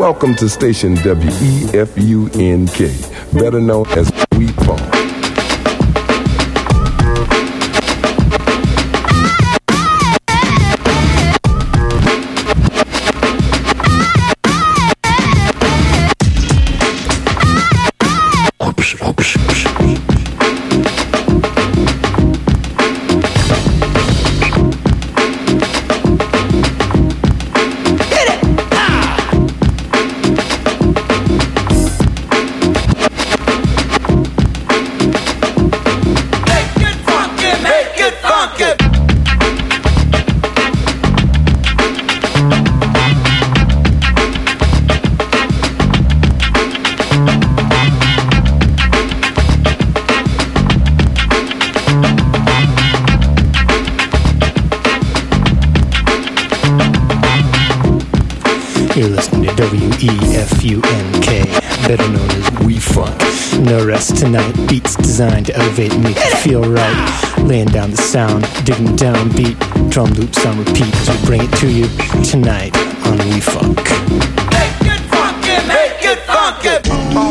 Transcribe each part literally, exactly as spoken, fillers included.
Welcome to station W E F U N K, better known as We Funk. You're listening to W E F U N K, better known as We Funk. No rest tonight, beats designed to elevate and make you feel right. Laying down the sound, digging down beat, drum loops on repeat as we bring it to you tonight on We Funk. Make it funky, make it funky.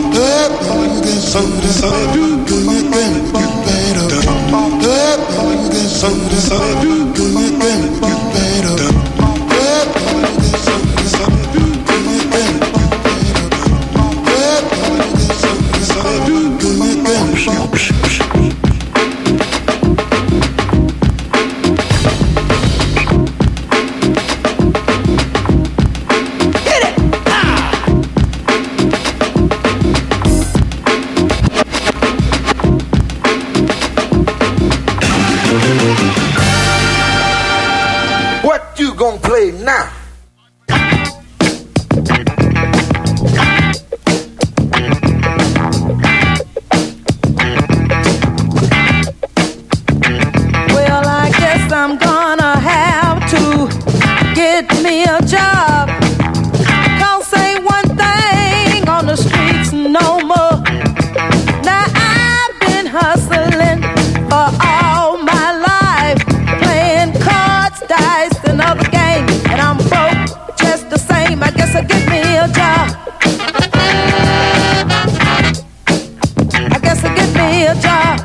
What you gonna play now? Well, I guess I'm gonna have to get me a job. Don't say one thing on the streets no more. Now I've been hustling for all my life, playing cards, dice, and other games, and I'm broke just the same. I guess I'll get me a job. I guess I'll get me a job.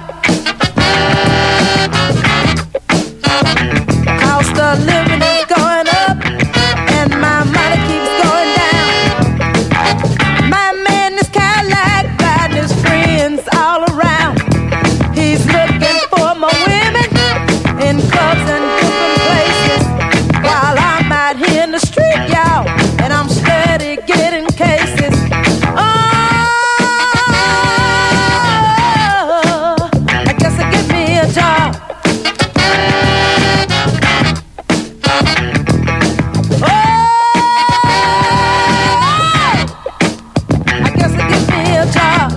Cost of living is going up, and my money keeps going down. My man is Cadillac, riding his friends all around. He's looking for more women in clubs and different places, while I'm out here in the street, y'all, and I'm steady getting cases. Oh, I guess I'll get me a job. Oh, I guess I'll get me a job.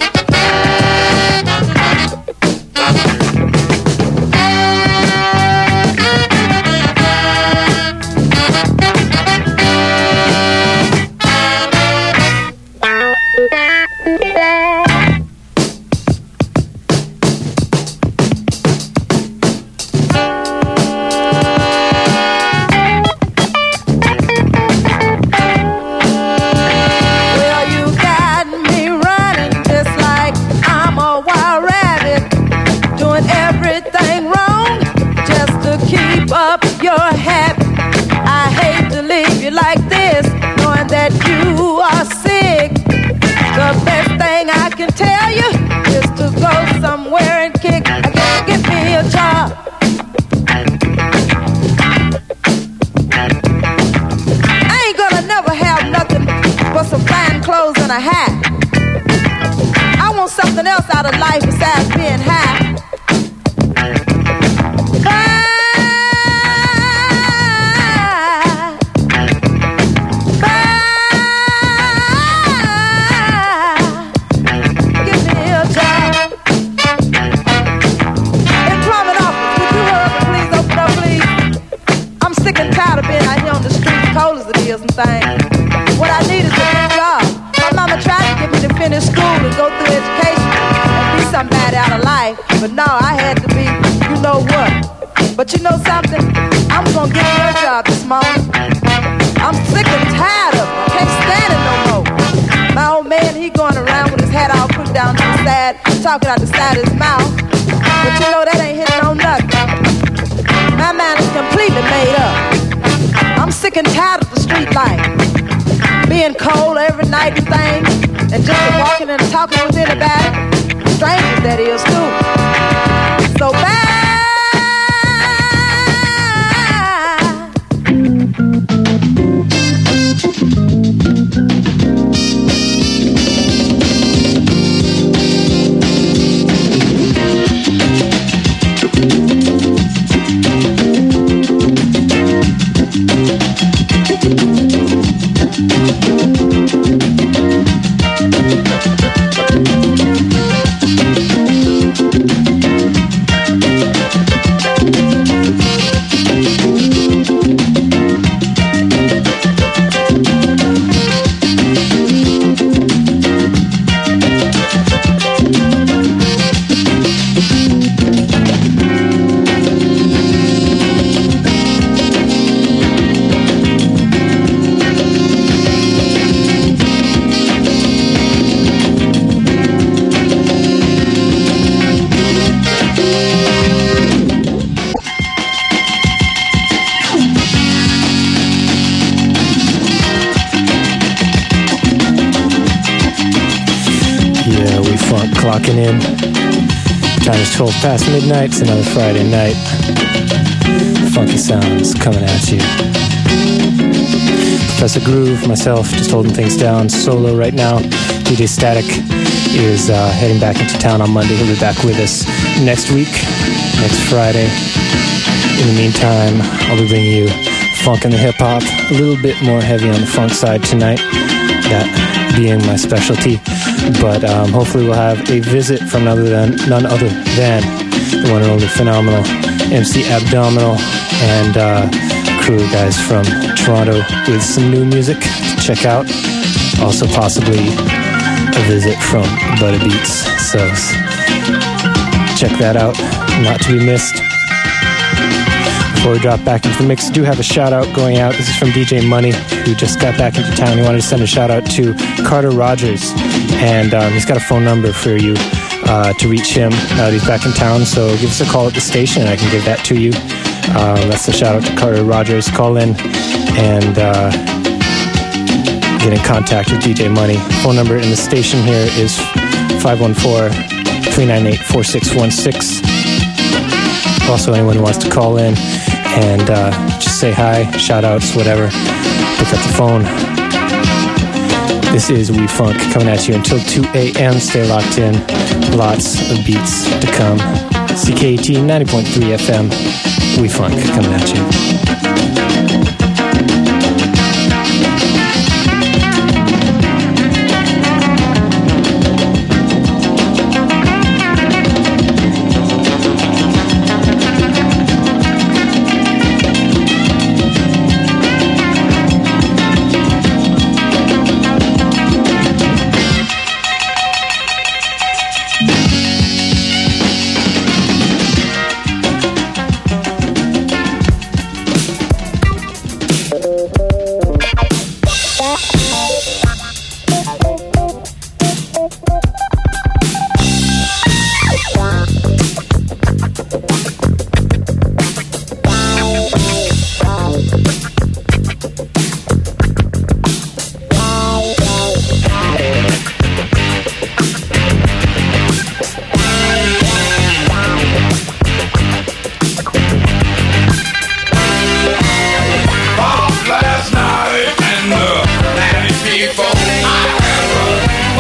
Well, you got me running just like I'm a wild rabbit, doing everything wrong just to keep up your habit. I hate to leave you like this, knowing that you are sick. The best thing I can tell you is to go somewhere and kick. I gotta get me a job. I ain't gonna never have nothing but some fine clothes and a hat. I want something else out of life besides being high. Bye. Bye. Give me a job. Employment office, would you hurry up and please open up, please? I'm sick and tired of being out here on the streets, cold as it is and things. What I need is a good job. My mama tried to get me to finish school and go through education and be somebody out of life, but no, I had to be, you know what. But you know something? I'm gonna get you a job this morning. I'm sick and tired of it. I can't stand it talking out the side of his mouth. But you know that ain't hitting on nothing. My mind is completely made up. I'm sick and tired of the street life. Being cold every night and things. And just walking and talking with anybody. Strangers, that is, too. So bad. Clocking in. Time is twelve past midnight. It's another Friday night. Funky sounds coming at you. Professor Groove, myself, just holding things down solo right now. D J Static is uh, heading back into town on Monday. He'll be back with us next week, next Friday. In the meantime, I'll be bringing you funk and the hip-hop. A little bit more heavy on the funk side tonight. That being my specialty. But um, hopefully we'll have a visit from none other than, none other than the one and only phenomenal M C Abdominal and uh, crew of guys from Toronto with some new music to check out. Also possibly a visit from Butter Beats. So check that out. Not to be missed. Before we drop back into the mix, I do have a shout out going out. This is from D J Money, who just got back into town. He wanted to send a shout out to Carter Rogers, and um, he's got a phone number for you uh, to reach him now that he's back in town. So give us a call at the station and I can give that to you. Um, that's the shout out to Carter Rogers. Call in and uh, get in contact with D J Money. Phone number in the station here is five one four, three nine eight, four six one six. Also, anyone who wants to call in and uh, just say hi, shout outs, whatever, pick up the phone. This is We Funk coming at you until two a.m. Stay locked in. Lots of beats to come. C K A T ninety point three F M. We Funk coming at you. Last night and the ninety people, I had a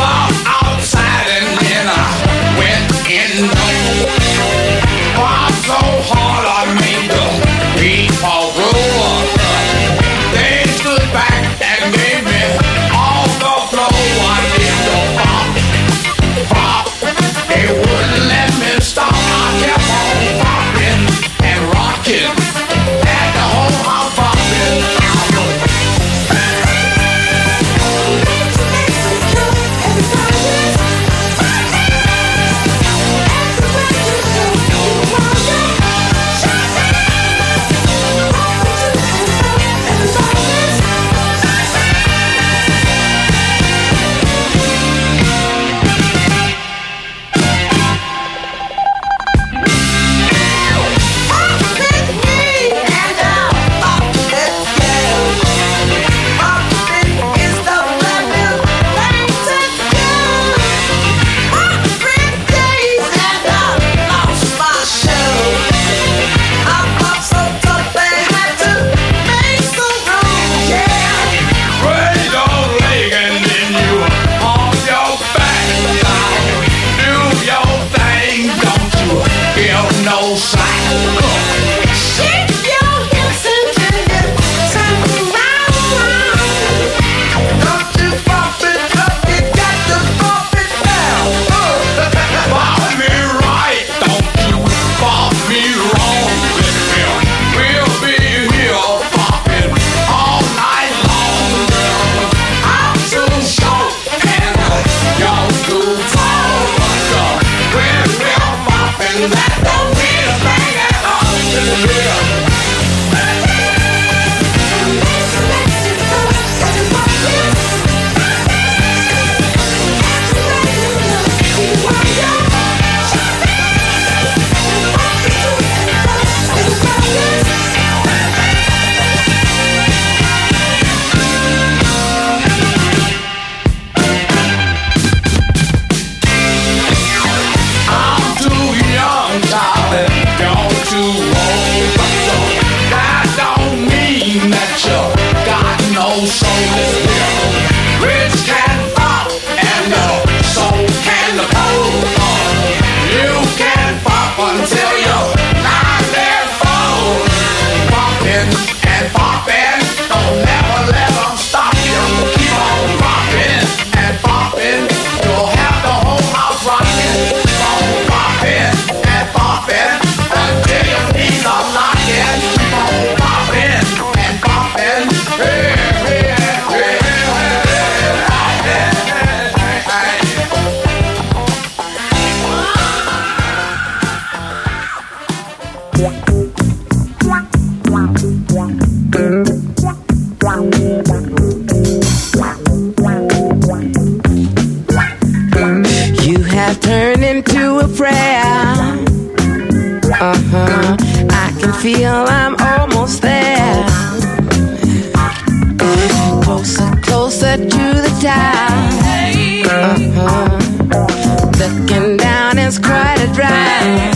the top. Uh-huh. Looking down, it's quite a drive.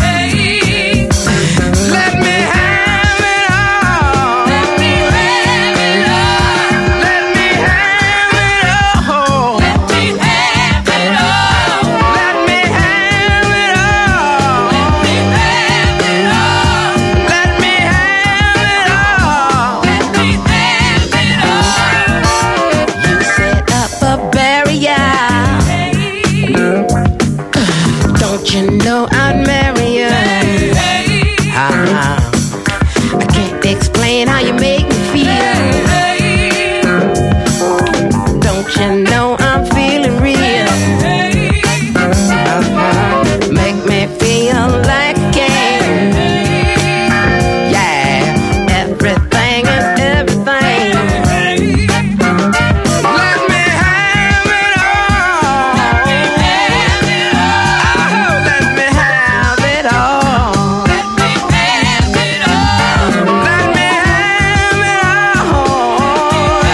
Let me have it all. Let me have it all. Let me have it all. Let me have it all. Let me have it all. Let me have it all. Let me have it all. Let me have it all. You set up a barrier. Don't you know I'd marry you? Uh-huh. I can't explain how you make me feel. Don't you know I'm feeling real? Uh-huh. Make me feel like a king. Yeah, everything and everything. Let me have it all. Let me have it all. Oh, let me have it all. Let me have it all. Let me have it all.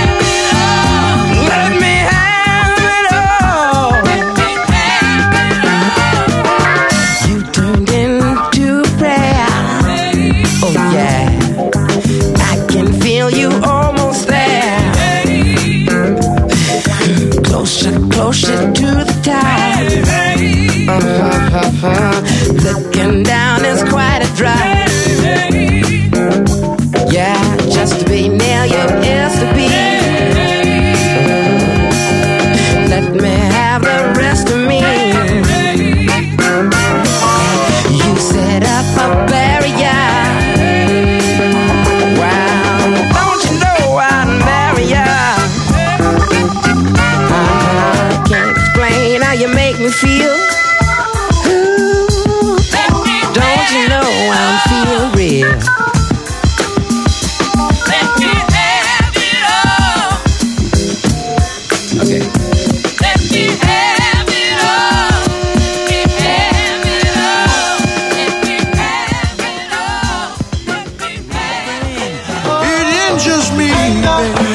Let me have it all. You turned into prayer. Oh yeah, I can feel you almost there. Closer, closer to the top. Uh-huh. Looking down is quite a drive. Yeah, just to be near you is to be. Let me have the rest of me. You set up a barrier. Wow, don't you know I'd marry ya? I can't explain how you make me feel. Ooh, don't you know I'm feeling real? Let me have it all. Okay. Let me have it all. Let me have it all. Let me have it all. Let me have it all. It ain't just me, baby.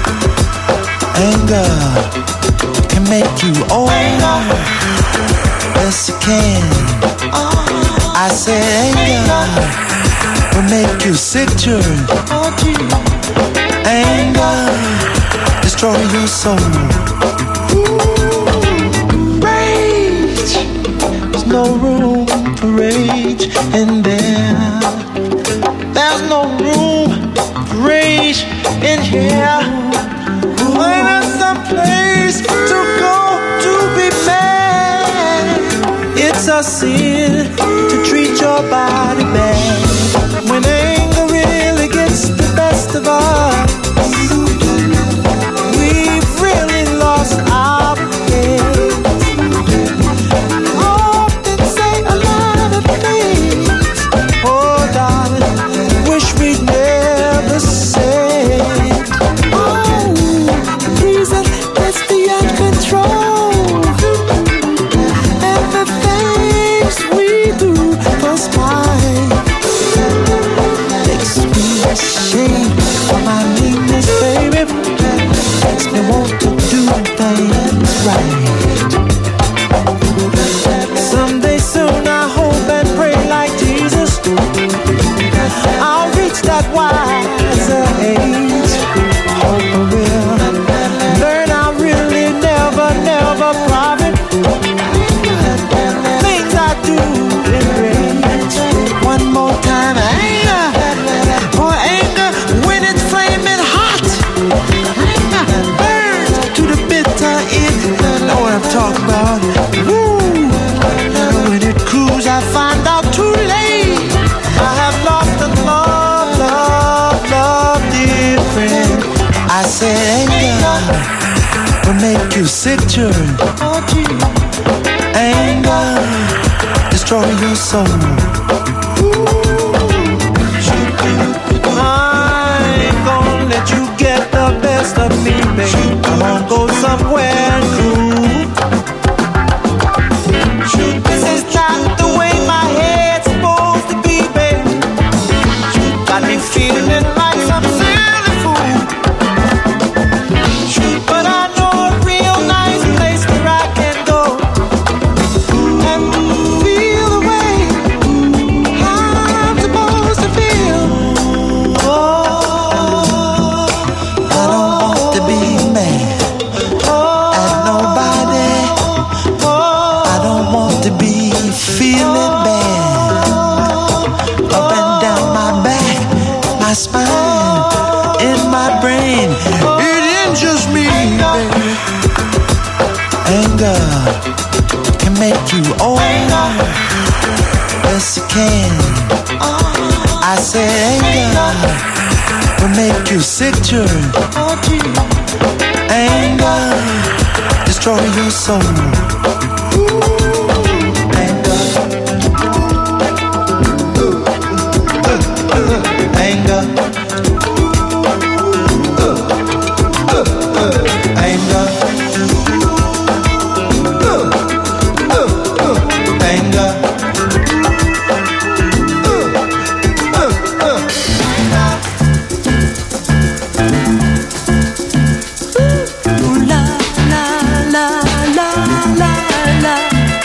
Anger can make you old. Yes, it can. I said anger will make you sick, children. Anger destroy your soul. Rage, there's no room for rage in there. There's no room for rage in here. When there's some place to go to be mad, it's a sin to treat your body bad. When anger really gets the best of us, we've really lost our head. Often say a lot of things, oh darling, wish we'd never said. Oh, reason gets beyond control, and the things we do for spite makes me ashamed of my meanness, baby. Makes me want to do things right. Someday soon I hope and pray like Jesus, I'll reach that wiser age. Hope I will learn I really never, never profit. Things I do in rage. One more time, anger. For anger, when it's flaming hot, anger burns to the bitter end. Know what I'm talking about? Woo! When it cools, I find out too late. I have lost the love, love, love, dear friend. I said anger will make you sick, children. Anger destroy your soul. I ain't gonna let you get the best of me, baby. I'm gonna go somewhere cool. This is not the way my head's supposed to be, baby. Got me feeling like some silly fool. But I know make you old. Yes, it can. I said anger will make you sick, children. Anger destroy your soul. Anger, anger, anger. La la la la la la.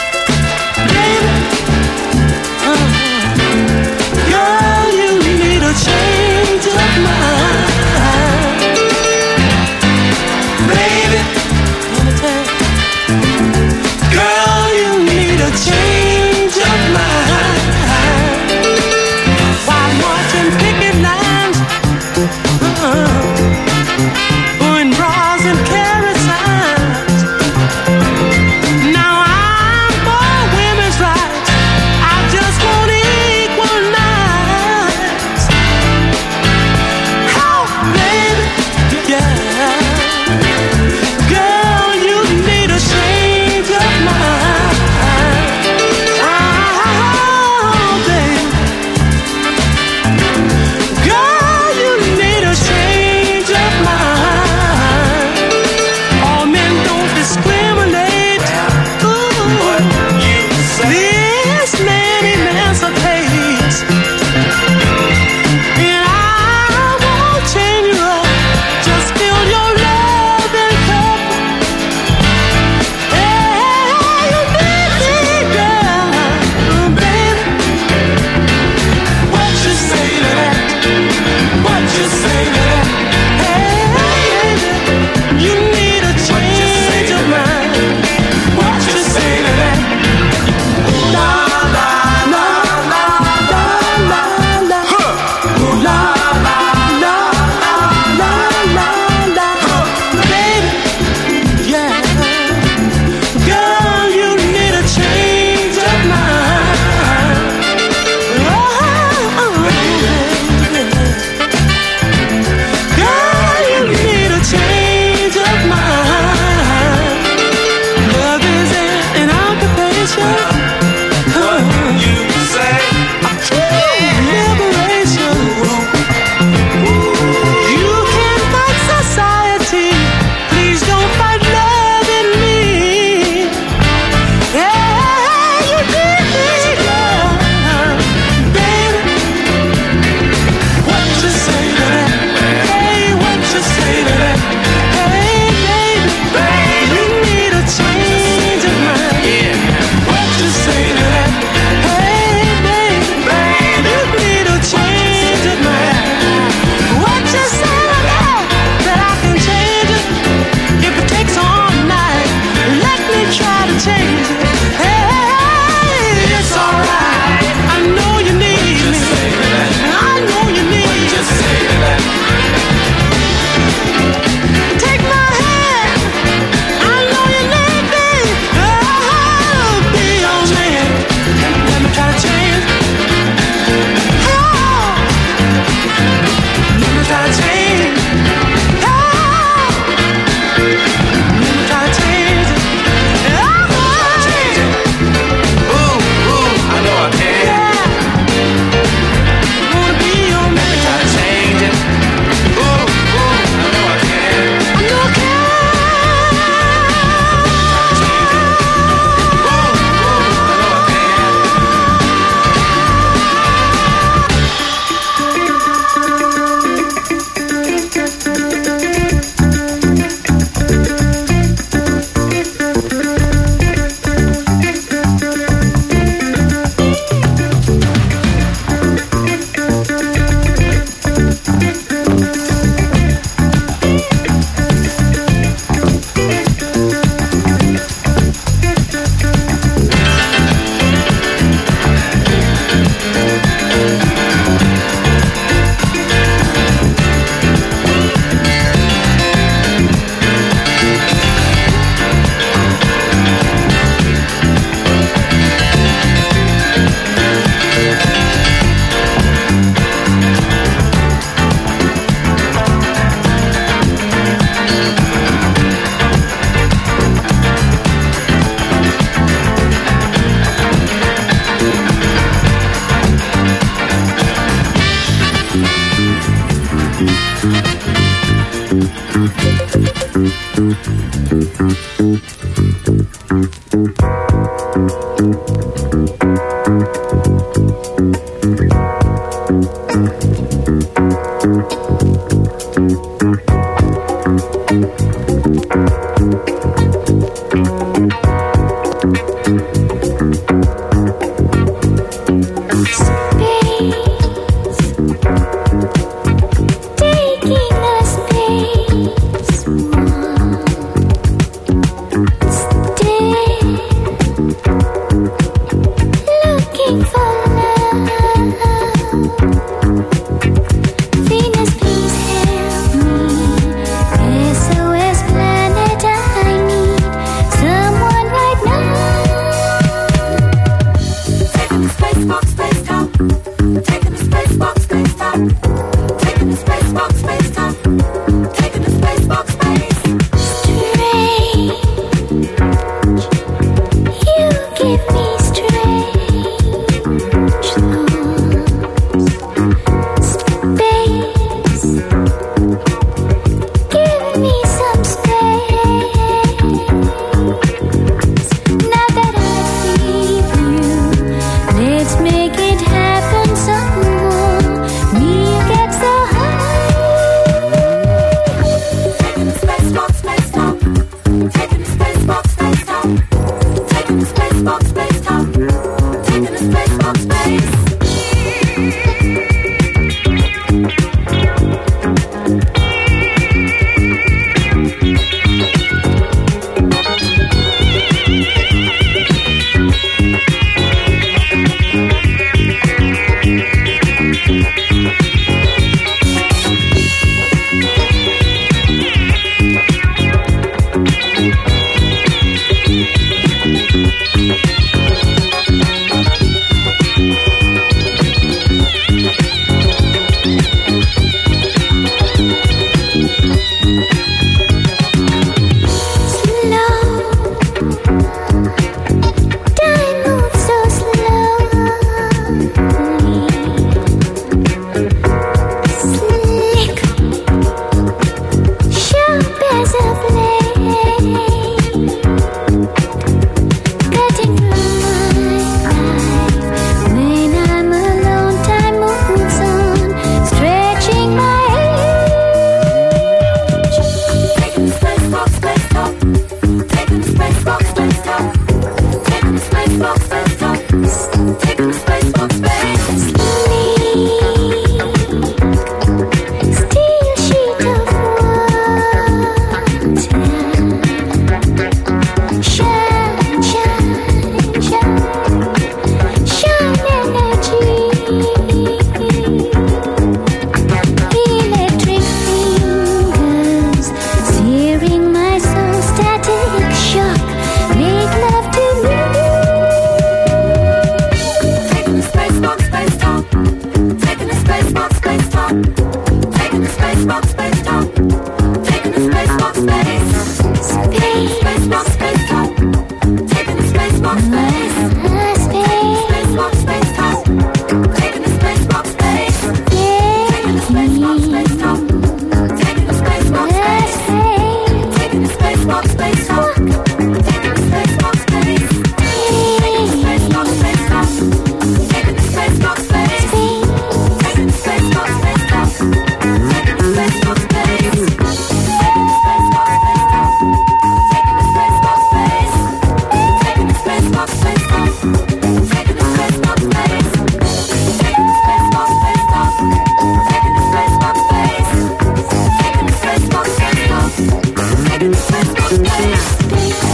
Space,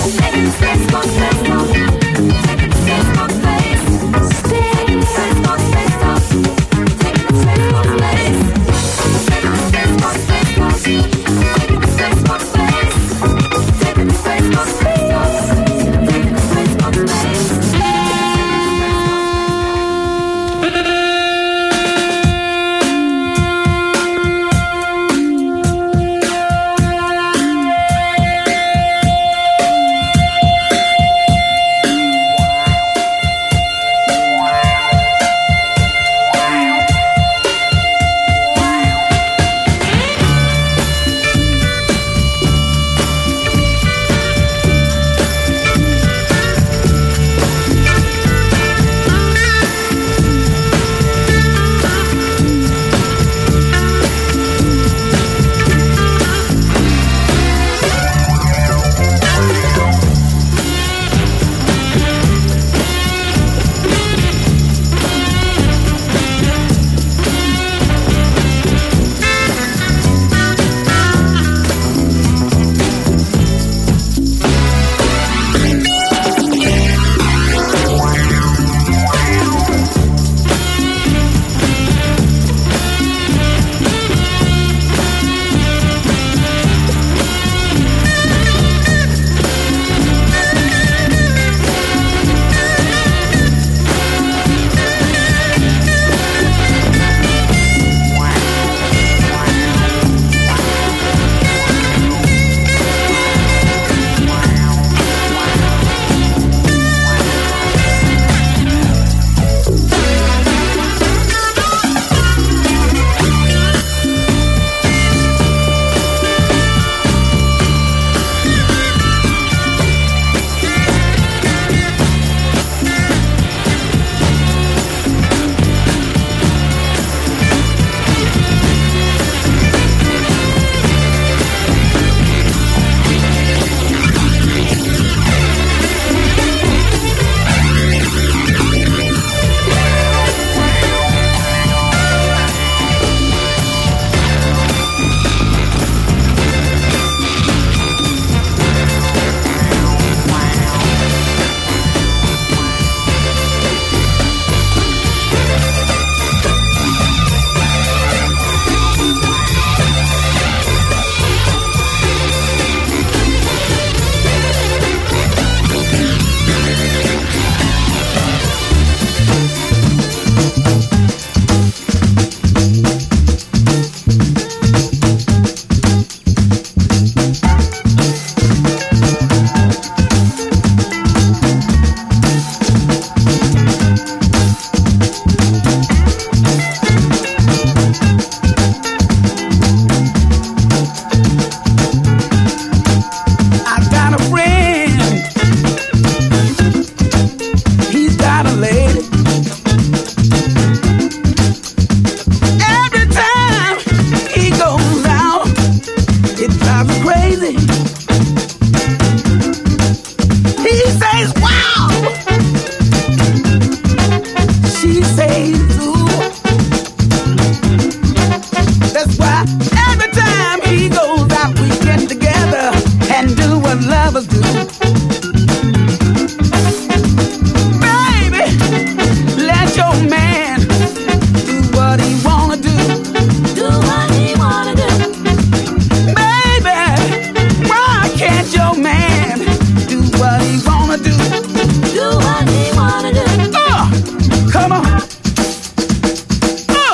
Baby, let your man do what he wanna do. Do what he wanna do. Baby, why can't your man do what he wanna do? Do what he wanna do. Uh, come on. Uh,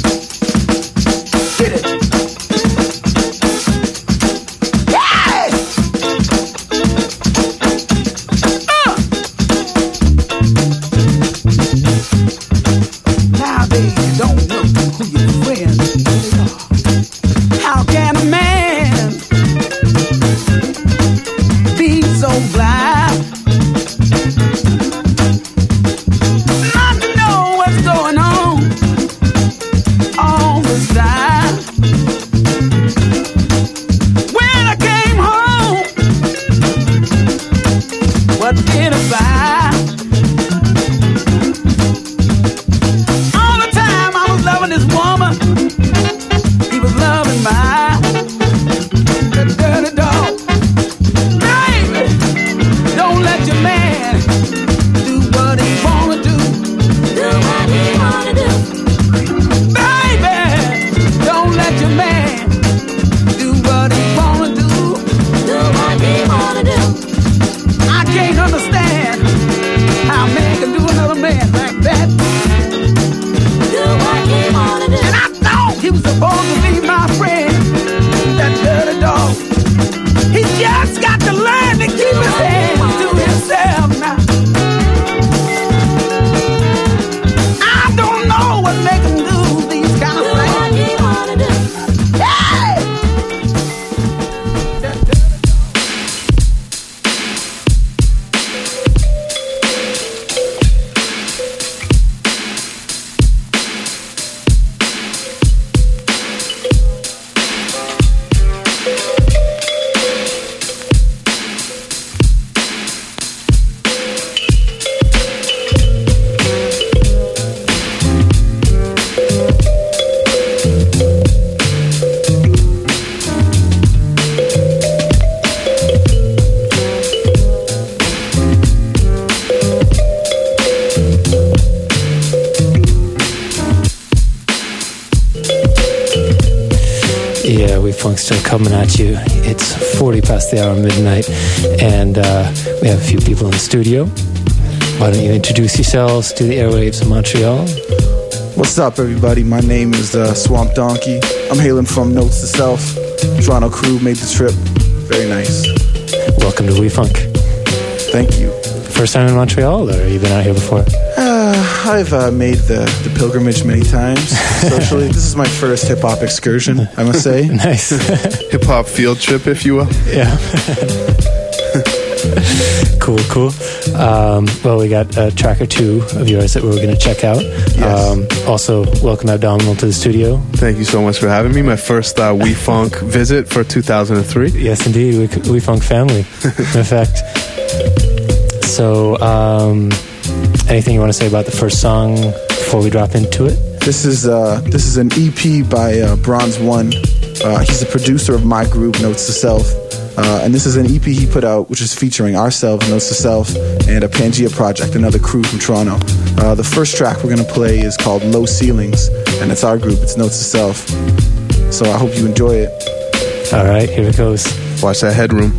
get it. Hey! Uh. Nowadays you don't know who your friends really are. How can a man be so blind not to know what's going on on the side? When I came home, what did I find? All the time I was loving this woman, he was loving mine. The dirty dog. Baby, don't let your man do what he wanna do. Do what he wanna do. Baby, don't let your man do what he wanna do. Do what he wanna do. I can't understand how a man can do another man like that. Do what he wanna do. And I thought he was supposed to be my friend, that dirty dog. He just got to learn to keep his hands to himself now. I don't know what make him do these kind of things. Do what he wanna do. Hey! That dirty dog. Yeah, We Funk still coming at you. It's forty past the hour of midnight, and uh, we have a few people in the studio. Why don't you introduce yourselves to the airwaves of Montreal? What's up, everybody? My name is uh, Swamp Donkey. I'm hailing from Notes to Self. Toronto crew made the trip. Very nice. Welcome to We Funk. Thank you. First time in Montreal, or have you been out here before? Uh, I've uh, made the, the pilgrimage many times socially. This is my first hip-hop excursion, I must say. Nice. Hip-hop field trip, if you will. Yeah. Cool, cool. Um, well, we got a track or two of yours that we were going to check out. Yes. Um, also, welcome Abdominal to the studio. Thank you so much for having me. My first uh, We Funk visit for two thousand three. Yes, indeed. We, we Funk family, in effect. So, um, anything you want to say about the first song before we drop into it? This is uh, this is an E P by uh, Bronze One. Uh, he's the producer of my group, Notes to Self. Uh, and this is an E P he put out, which is featuring ourselves, Notes to Self, and a Pangea Project, another crew from Toronto. Uh, the first track we're going to play is called Low Ceilings, and it's our group, it's Notes to Self. So I hope you enjoy it. All right, here it goes. Watch that headroom.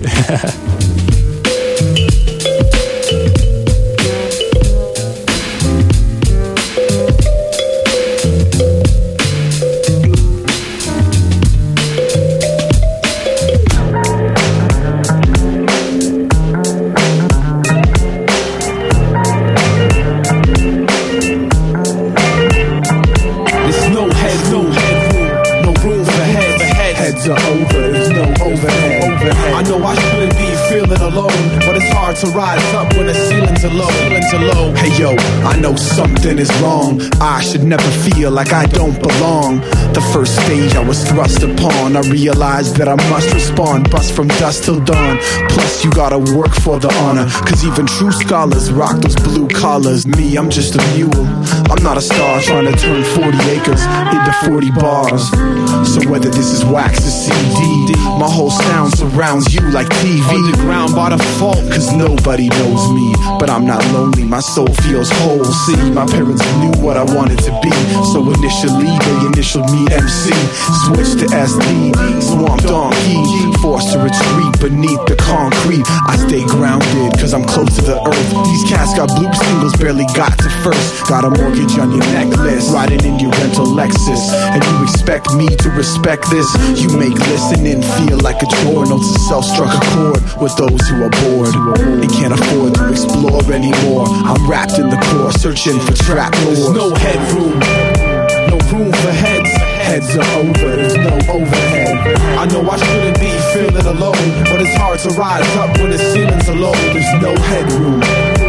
Are over, there's no overhead. overhead. I know I shouldn't be feeling alone, but it's it's hard to rise up when the ceilings are low. Ceilings are low. Hey yo, I know something is wrong. I should never feel like I don't belong. The first stage I was thrust upon, I realized that I must respond. Bust from dusk till dawn. Plus you gotta work for the honor, cause even true scholars rock those blue collars. Me, I'm just a mule. I'm not a star trying to turn forty acres into forty bars. So whether this is wax or C D, my whole sound surrounds you like T V. Underground by default, cause nobody knows me. But I'm not lonely, my soul feels whole. See, my parents knew what I wanted to be, so initially they initialed me M C. Switched to S D, swamped on key, forced to retreat beneath the concrete. I stay grounded cause I'm close to the earth. These cats got bloop singles, barely got to first. Got a mortgage on your necklace, riding in your rental Lexus. And you expect me to respect this? You make listening feel like a chore. Notes of self struck a chord with those who are bored and can't afford to explore anymore. I'm wrapped in the core, searching for trap doors. There's no headroom, no room for heads. Heads are over, there's no overhead. I know I shouldn't be feeling alone, but it's hard to rise up when the ceilings are low. There's no headroom,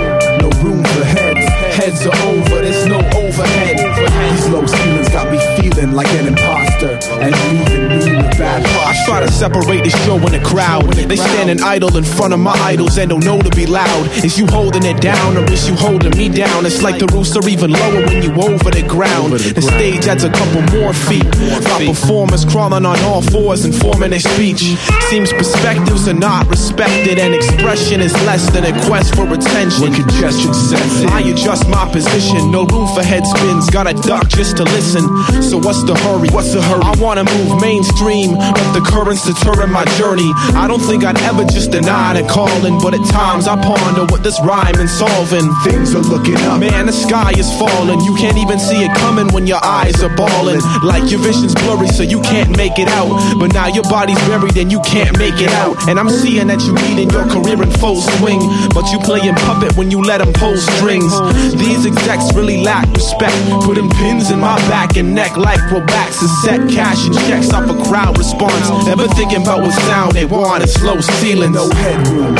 no room for heads. Heads are over, there's no overhead. These low ceilings got me feeling like an imposter, and leaving me with bad posture. I try to separate the show and the crowd. They standing idle in front of my idols and don't know to be loud. Is you holding it down or is you holding me down? It's like the roofs are even lower when you over the ground. The stage adds a couple more feet. Got performers crawling on all fours and forming their speech. Seems perspectives are not respected, and expression is less than a quest for attention. When congestion sets in, I adjust my position. No room for head spins. Gotta duck just to listen. So what's the hurry? What's the hurry? I wanna move mainstream, but the currents deterring my journey. I don't think I'd ever just deny the calling, but at times I ponder what this rhyme is solving. Things are looking up. Man, the sky is falling. You can't even see it coming when your eyes are balling. Like your vision's blurry, so you can't make it out. But now your body's buried and you can't make it out. And I'm seeing that you leading your career in full swing, but you playing puppet when you let them pull strings. These execs really lack respect, putting pins in my back and neck like rollbacks and set cash and checks off a crowd response. Never thinking about what sound they want and slow ceilings. No headroom,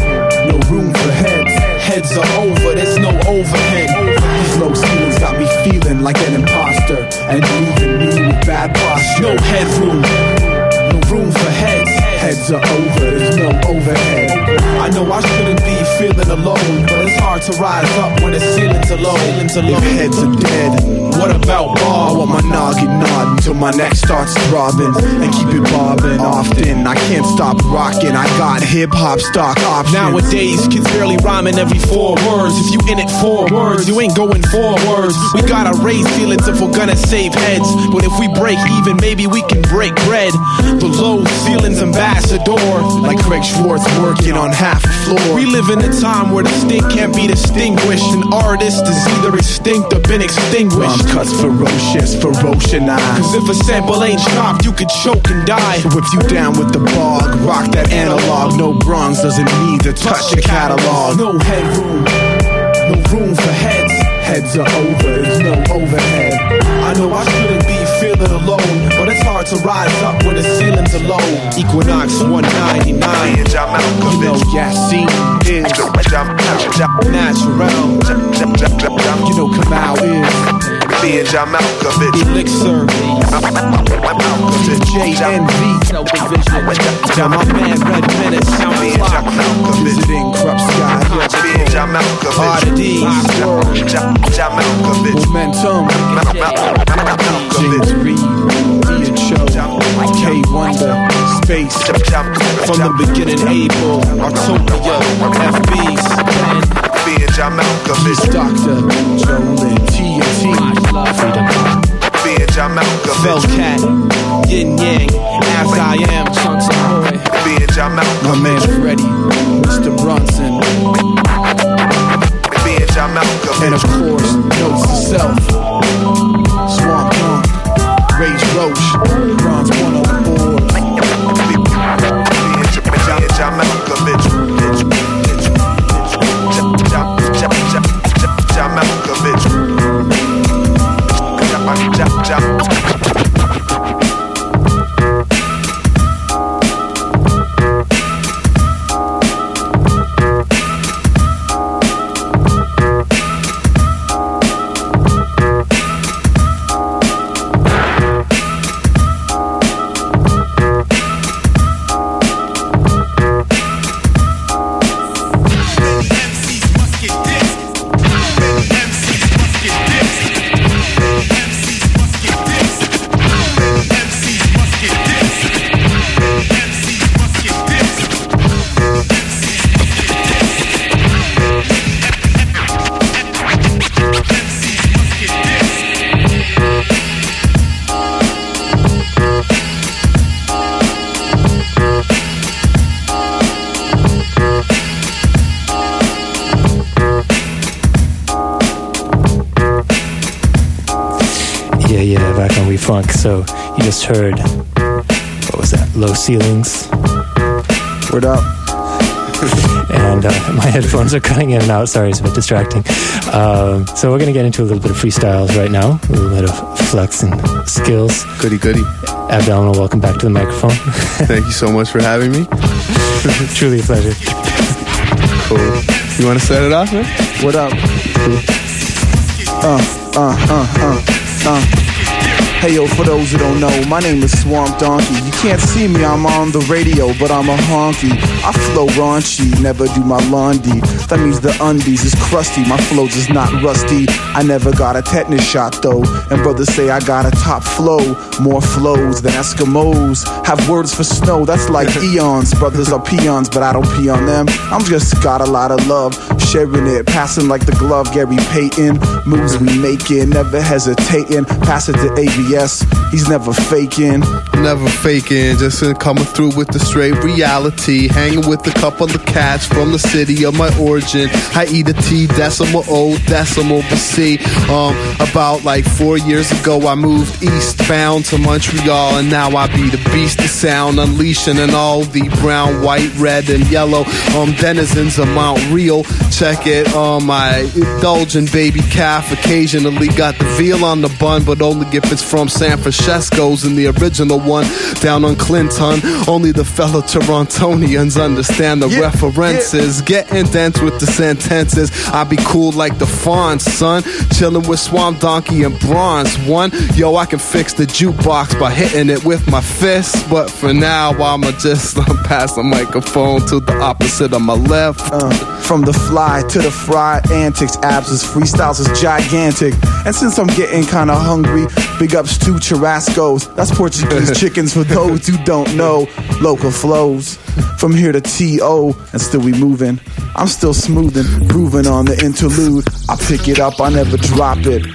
no room for heads. Heads are over, there's no overhead. These low ceilings got me feeling like an imposter, and leaving me with bad posture. No headroom, no room for heads. Heads are over, there's no overhead. I know I shouldn't be feeling alone, but it's hard to rise up when the ceilings are low. Ceilings are low. If heads are dead, what about I ball? want my noggin nod until my neck starts throbbing, and keep it bobbing often. I can't stop rocking, I got hip-hop stock options. Nowadays, kids barely rhyming every four words. If you in it for words, you ain't going forwards. We gotta raise feelings if we're gonna save heads. But if we break even, maybe we can break bread. The low ceilings ambassador, like Craig Schwartz working on half a floor. We live in a time where the stink can't be distinguished. An artist is either extinct or been extinguished. Rhyme cuts ferocious, ferocianized. Cause if a sample ain't chopped, you could choke and die. So if you down with the bog, rock that analog. No bronze doesn't need to touch your catalog. No headroom, no room for heads. Heads are over, there's no overhead. I know I shouldn't be feeling alone, but it's hard to rise up when the ceilings are low. Equinox one ninety-nine. You know Yassine is natural. You know Kamau is Elixir. J N V. Now my man Red Menace. Visiting Krupp Sky. Oddities. Momentum. James Reed. Ian Cho. K Wonder. Space. From the beginning, Able, Artopia, F Bs. He's Doctor Jolin. T N T. Freedom. Fellcat, Yin Yang, As I Am, Chunks and Boy. My man Freddie, Mister Bronson. And of course, Notes to Self. Swamp Thong, Rage Roach, Bronze One on the board. Jump. funk. So you just heard, what was that? Low Ceilings. Word up. And uh, my headphones are cutting in and out. Sorry, it's a bit distracting. Um, so we're going to get into a little bit of freestyles right now. A little bit of flex and skills. Goody, goody. Abdelno, welcome back to the microphone. Thank you so much for having me. Truly a pleasure. Cool. You want to set it off, man? What up? Uh, uh, uh, uh, uh. Hey yo, for those who don't know, my name is Swamp Donkey. You can't see me, I'm on the radio, but I'm a honky. I flow raunchy, never do my laundry. That means the undies is crusty, my flow is not rusty. I never got a tetanus shot though, and brothers say I got a top flow. More flows than Eskimos, have words for snow, that's like eons. Brothers are peons, but I don't pee on them. I'm just got a lot of love, sharing it, passing like the glove. Gary Payton, moves we making, never hesitating. Pass it to A B S, he's never faking. Never faking, just coming through with the straight reality. Hanging with a couple of cats from the city of my origin. I eat a T decimal O decimal, but see, um, about like four years ago I moved eastbound to Montreal, and now I be the beast of sound, unleashing and all the brown, white, red, and yellow um denizens of Mount Real. Check it, um, I indulge in baby calf occasionally. Got the veal on the bun, but only if it's from San Francisco's, and the original one down on Clinton. Only the fellow Torontonians understand the yeah, references. Yeah. Getting dense with the sentences. I be cool like the Fonz, son. Chilling with Swamp Donkey and Bronze One. Yo, I can fix the jukebox by hitting it with my fist, but for now I'ma just um, pass the microphone to the opposite of my left. Uh, from the fly to the fry antics, abs is freestyles is gigantic. And since I'm getting kinda hungry, big ups to Churrasco's. That's Portuguese chickens for those who don't know. Local flows from here to T O, and still we moving. I'm still smoothing, grooving on the interlude. I pick it up, I never drop it.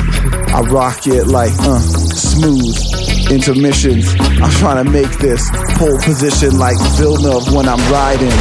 I rock it like uh smooth intermissions. I'm trying to make this pole position like Villeneuve when I'm riding,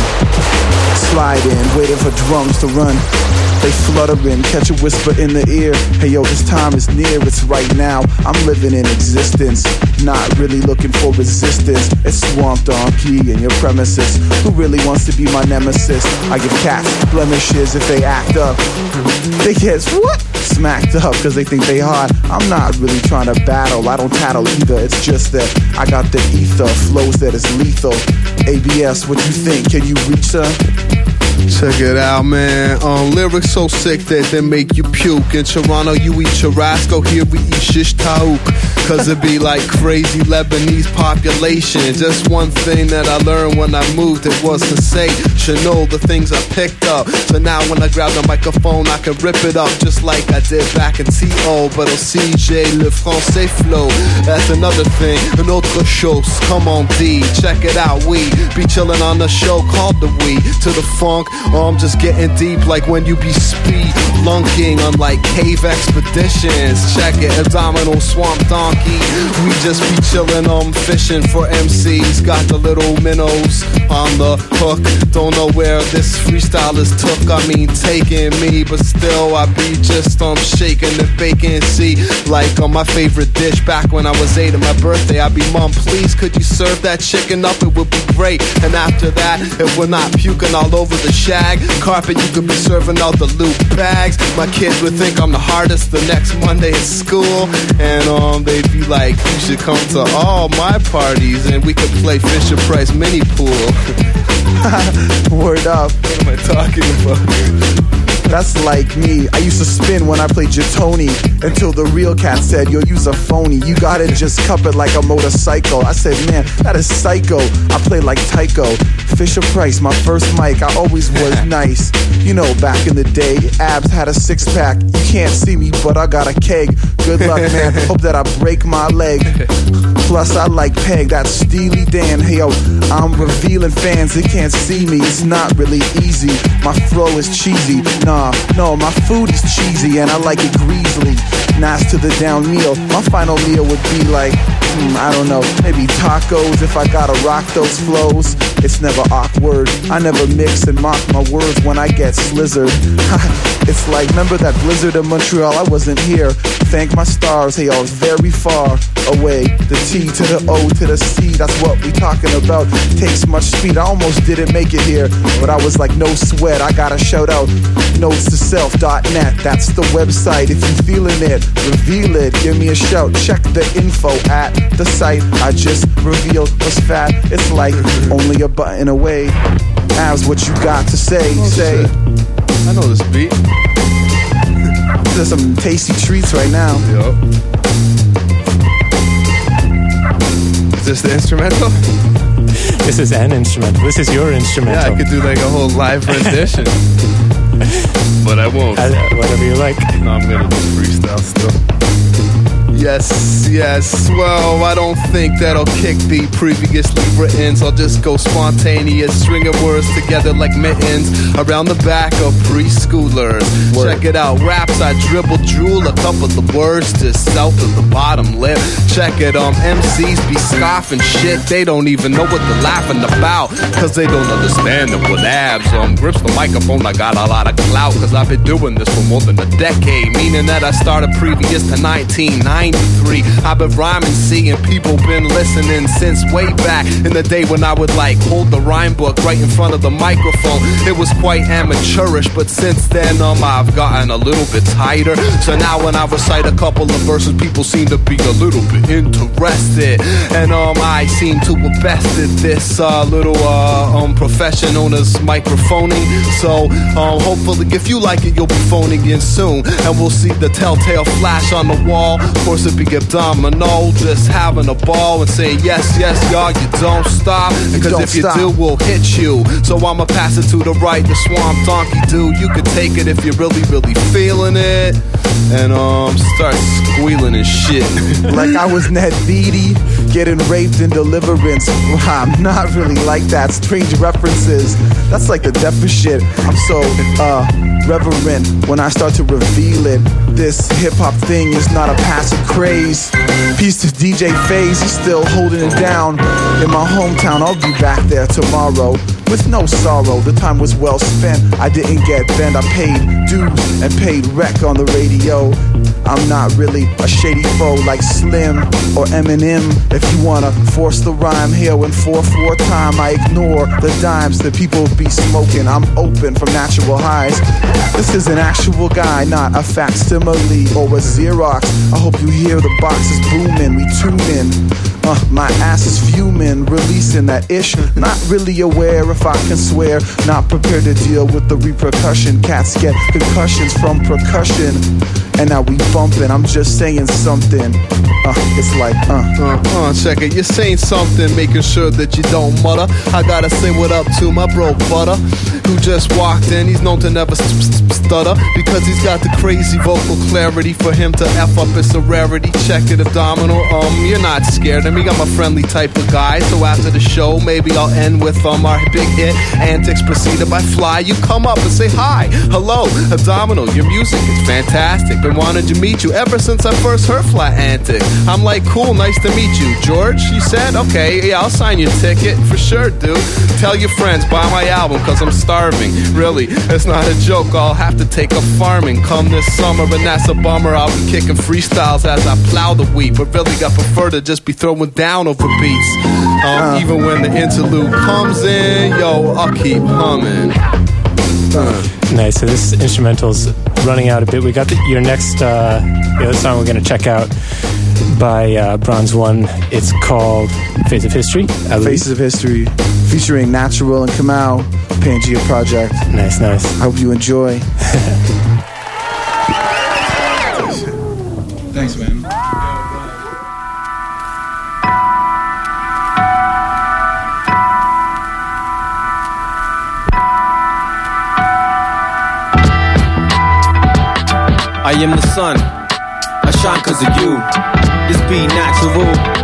sliding, waiting for drums to run. They fluttering, catch a whisper in the ear. Hey yo, this time is near, it's right now. I'm living in existence, not really looking for resistance. It's Swamp Donkey and your premises. Who really wants to be my nemesis? I give cats blemishes if they act up. They get what? Smacked up cause they think they hot. I'm not really trying to battle, I don't tattle either. It's just that I got the ether, flows that is lethal. A B S, what you think? Can you reach her? Check it out, man. Um, lyrics so sick that they make you puke. In Toronto, you eat churrasco. Here we eat shish taouk. Cause it be like crazy Lebanese population. Just one thing that I learned when I moved, it was to say, should know the things I picked up. So now when I grab the microphone, I can rip it up just like I did back in T O. But au C J, le français flow. That's another thing, an autre chose. Come on, D, check it out. We be chilling on the show called The We. To the funk, oh, I'm just getting deep like when you be speed lunking on like cave expeditions. Check it, abdominal Swamp Donkey. We just be chillin', um, fishing for M Cs. Got the little minnows on the hook. Don't know where this freestyle is took. I mean, taking me, but still I be just um shaking and baking. See, like on my favorite dish back when I was eight on my birthday, I'd be, Mom, please could you serve that chicken up? It would be great. And after that, if we're not puking all over the shag carpet, you could be serving out the loot bags. My kids would think I'm the hardest the next Monday at school, and um they'd be like, you should come to all my parties and we could play Fisher Price mini pool. Word up. What am I talking about? That's like me. I used to spin when I played Jatoni until the real cat said, yo, use a phony. You gotta just cup it like a motorcycle. I said, man, that is psycho. I play like Tycho. Fisher Price, my first mic, I always was nice. You know, back in the day, abs had a six pack. You can't see me, but I got a keg. Good luck, man. Hope that I break my leg. Plus, I like Peg, that's Steely Dan. Hey, yo, I'm revealing fans, they can't see me. It's not really easy. My flow is cheesy. Nah, no, my food is cheesy and I like it greasily. Nice to the down meal. My final meal would be like, hmm, I don't know, maybe tacos if I gotta rock those flows. it's never awkward. I never mix and mock my words when I get slizzard. It's like, remember that blizzard in Montreal? I wasn't here. Thank my stars, hey, I was very far away. The T to the O to the C, that's what we talking about. Takes much speed, I almost didn't make it here, but I was like, no sweat, I gotta shout out. notes to self dot net, that's the website. If you feeling it, reveal it, give me a shout. Check the info at the site. I just revealed what's fat. It's like only a button away. Ask what you got to say. Oh, say. Shit. I know this beat. There's some tasty treats right now. Yup. Is this the instrumental? This is an instrumental. This is your instrumental. Yeah, I could do like a whole live rendition. But I won't. Uh, whatever you like. No, I'm gonna do freestyle still. Yes, yes. Well, I don't think that'll kick the previously writtens. I'll just go spontaneous, string of words together like mittens around the back of preschoolers. Word. Check it out, raps I dribble, drool a couple of words just south of the bottom lip. Check it, um, M Cs be scoffing shit. They don't even know what they're laughing about, cause they don't understand them with abs. Um, grips the microphone, I got a lot of clout, cause I've been doing this for more than a decade. Meaning that I started previous to nineteen ninety. I've been rhyming, seeing people been listening since way back in the day when I would like hold the rhyme book right in front of the microphone. It was quite amateurish, but since then um I've gotten a little bit tighter. So now when I recite a couple of verses, people seem to be a little bit interested, and um I seem to have bested this uh, little uh, um profession known as microphoning. So um hopefully if you like it, you'll be phoning in soon, and we'll see the telltale flash on the wall. Of course, it be abdominal, just having a ball and saying yes, yes, y'all, you don't stop. Because if you stop. do, we'll hit you. So I'ma pass it to the right, the swamp donkey dude. You can take it if you're really, really feeling it, and um start squealing and shit. Like I was Ned Beatty, getting raped in Deliverance. I'm not really like that. Strange references. That's like the deafest shit. I'm so uh reverent when I start to reveal it. This hip hop thing is not a passive craze. Peace to D J Faze, he's still holding it down. In my hometown, I'll be back there tomorrow with no sorrow. The time was well spent. I didn't get bent. I paid dues and paid rec on the radio. I'm not really a shady foe like Slim or Eminem. If you wanna force the rhyme here in four four time, I ignore the dimes that people be smoking. I'm open from natural highs. This is an actual guy, not a facsimile or a Xerox. I hope you hear the boxes booming. We tune in. Uh, my ass is fuming, releasing that ish. Not really aware if I can swear. Not prepared to deal with the repercussion. Cats get concussions from percussion. And now we bumping, I'm just saying something. Uh, it's like, uh. Uh, uh, check it, you're saying something, making sure that you don't mutter. I gotta say what up to my bro Butter, who just walked in. He's known to never stutter, because he's got the crazy vocal clarity. For him to F up is a rarity. Check it, abdominal, um, you're not scared of me. I'm a friendly type of guy, so after the show, maybe I'll end with um our big hit, Antics, preceded by Fly. You come up and say hi, hello, abdominal, your music is fantastic. Been wanting to meet you ever since I first heard Fly Antic. I'm like, cool, nice to meet you. George, you said? Okay, yeah, I'll sign your ticket. For sure, dude. Tell your friends, buy my album, cause I'm starving. Really, it's not a joke, I'll have to take up farming come this summer, and that's a bummer. I'll be kicking freestyles as I plow the wheat, but really I prefer to just be throwing down over beats. Um, uh. Even when the interlude comes in, yo, I'll keep humming. Uh. Nice. So this instrumental's running out a bit. We got the, your next uh, the other song we're going to check out by uh, Bronze One. It's called Face of History. Faces of History, featuring Natural and Kamau, Pangea Project. Nice, nice. I hope you enjoy. Thanks, man. I am the sun, I shine cause of you. This be natural.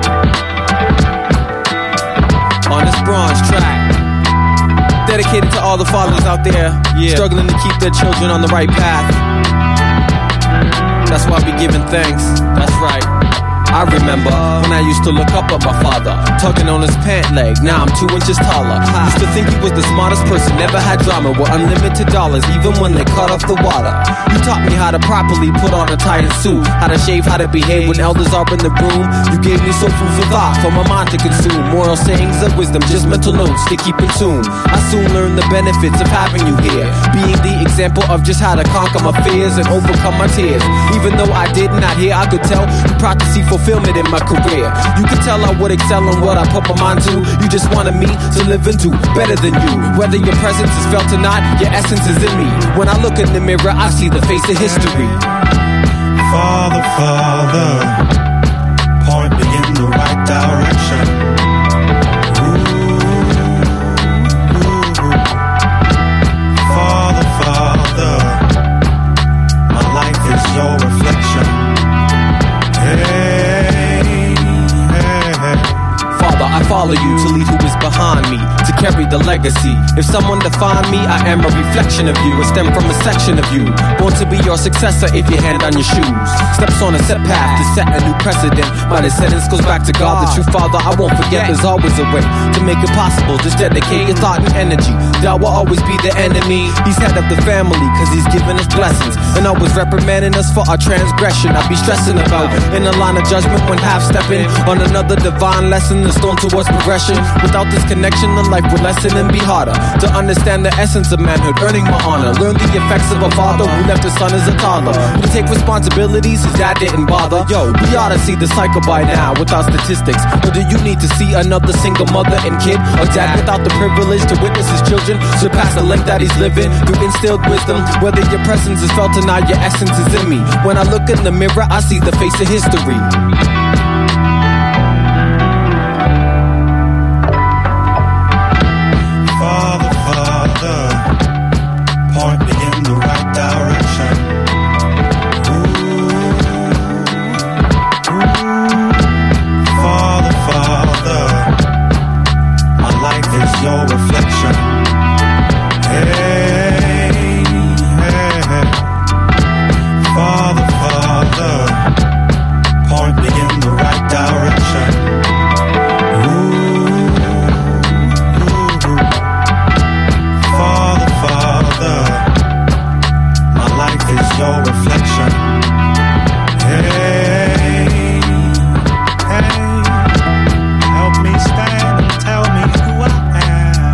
On this bronze track, dedicated to all the fathers out there, yeah, struggling to keep their children on the right path. That's why we giving thanks, that's right. I remember when I used to look up at my father, tugging on his pant leg. Now I'm two inches taller. Used to think he was the smartest person, never had drama, with unlimited dollars, even when they cut off the water. You taught me how to properly put on a tie and suit, how to shave, how to behave when elders are in the room. You gave me so food for thought, for my mind to consume. Moral sayings of wisdom, just mental notes to keep in tune. I soon learned the benefits of having you here, being the example of just how to conquer my fears and overcome my tears. Even though I did not hear, I could tell you proud to see fulfillment in my career. You could tell I would excel in what I put my mind to. You just wanted me to live and do better than you. Whether your presence is felt or not, your essence is in me. When I look in the mirror, I see the face of history. Father, Father, point me in the right direction. Ooh, ooh. Father, Father, my life is your reflection. Hey, hey, hey. Father, I follow you to lead who is behind me, to carry the legacy. If someone defined me, I am a reflection of you, a stem from a section of you. Born to be your successor if you hand on your shoes. Steps on a set path to set a new precedent. My descendants goes back to God, the true Father. I won't forget there's always a way to make it possible. Just dedicate your thought and energy. God will always be the enemy. He's head of the family cause he's given us blessings, and always reprimanding us for our transgression. I be stressing about in the line of judgment when half stepping on another divine lesson, the storm towards progression. Without this connection, the life will lessen and be harder to understand the essence of manhood, earning my honor. Learn the effects of a father who left his son as a toddler. We take responsibilities his dad didn't bother. Yo, we ought to see the cycle by now without statistics. Or do you need to see another single mother and kid, or dad without the privilege to witness his children surpass the length that he's living through instilled wisdom? Whether your presence is felt or not, your essence is in me. When I look in the mirror, I see the face of history. Father, Father, point me in the right direction. Ooh, ooh. Father, Father, my life is your reflection. Hey, hey, hey. Father, Father, point me in the right direction. Ooh, ooh. Father, Father, my life is your reflection. Hey, hey, help me stand and tell me who I am.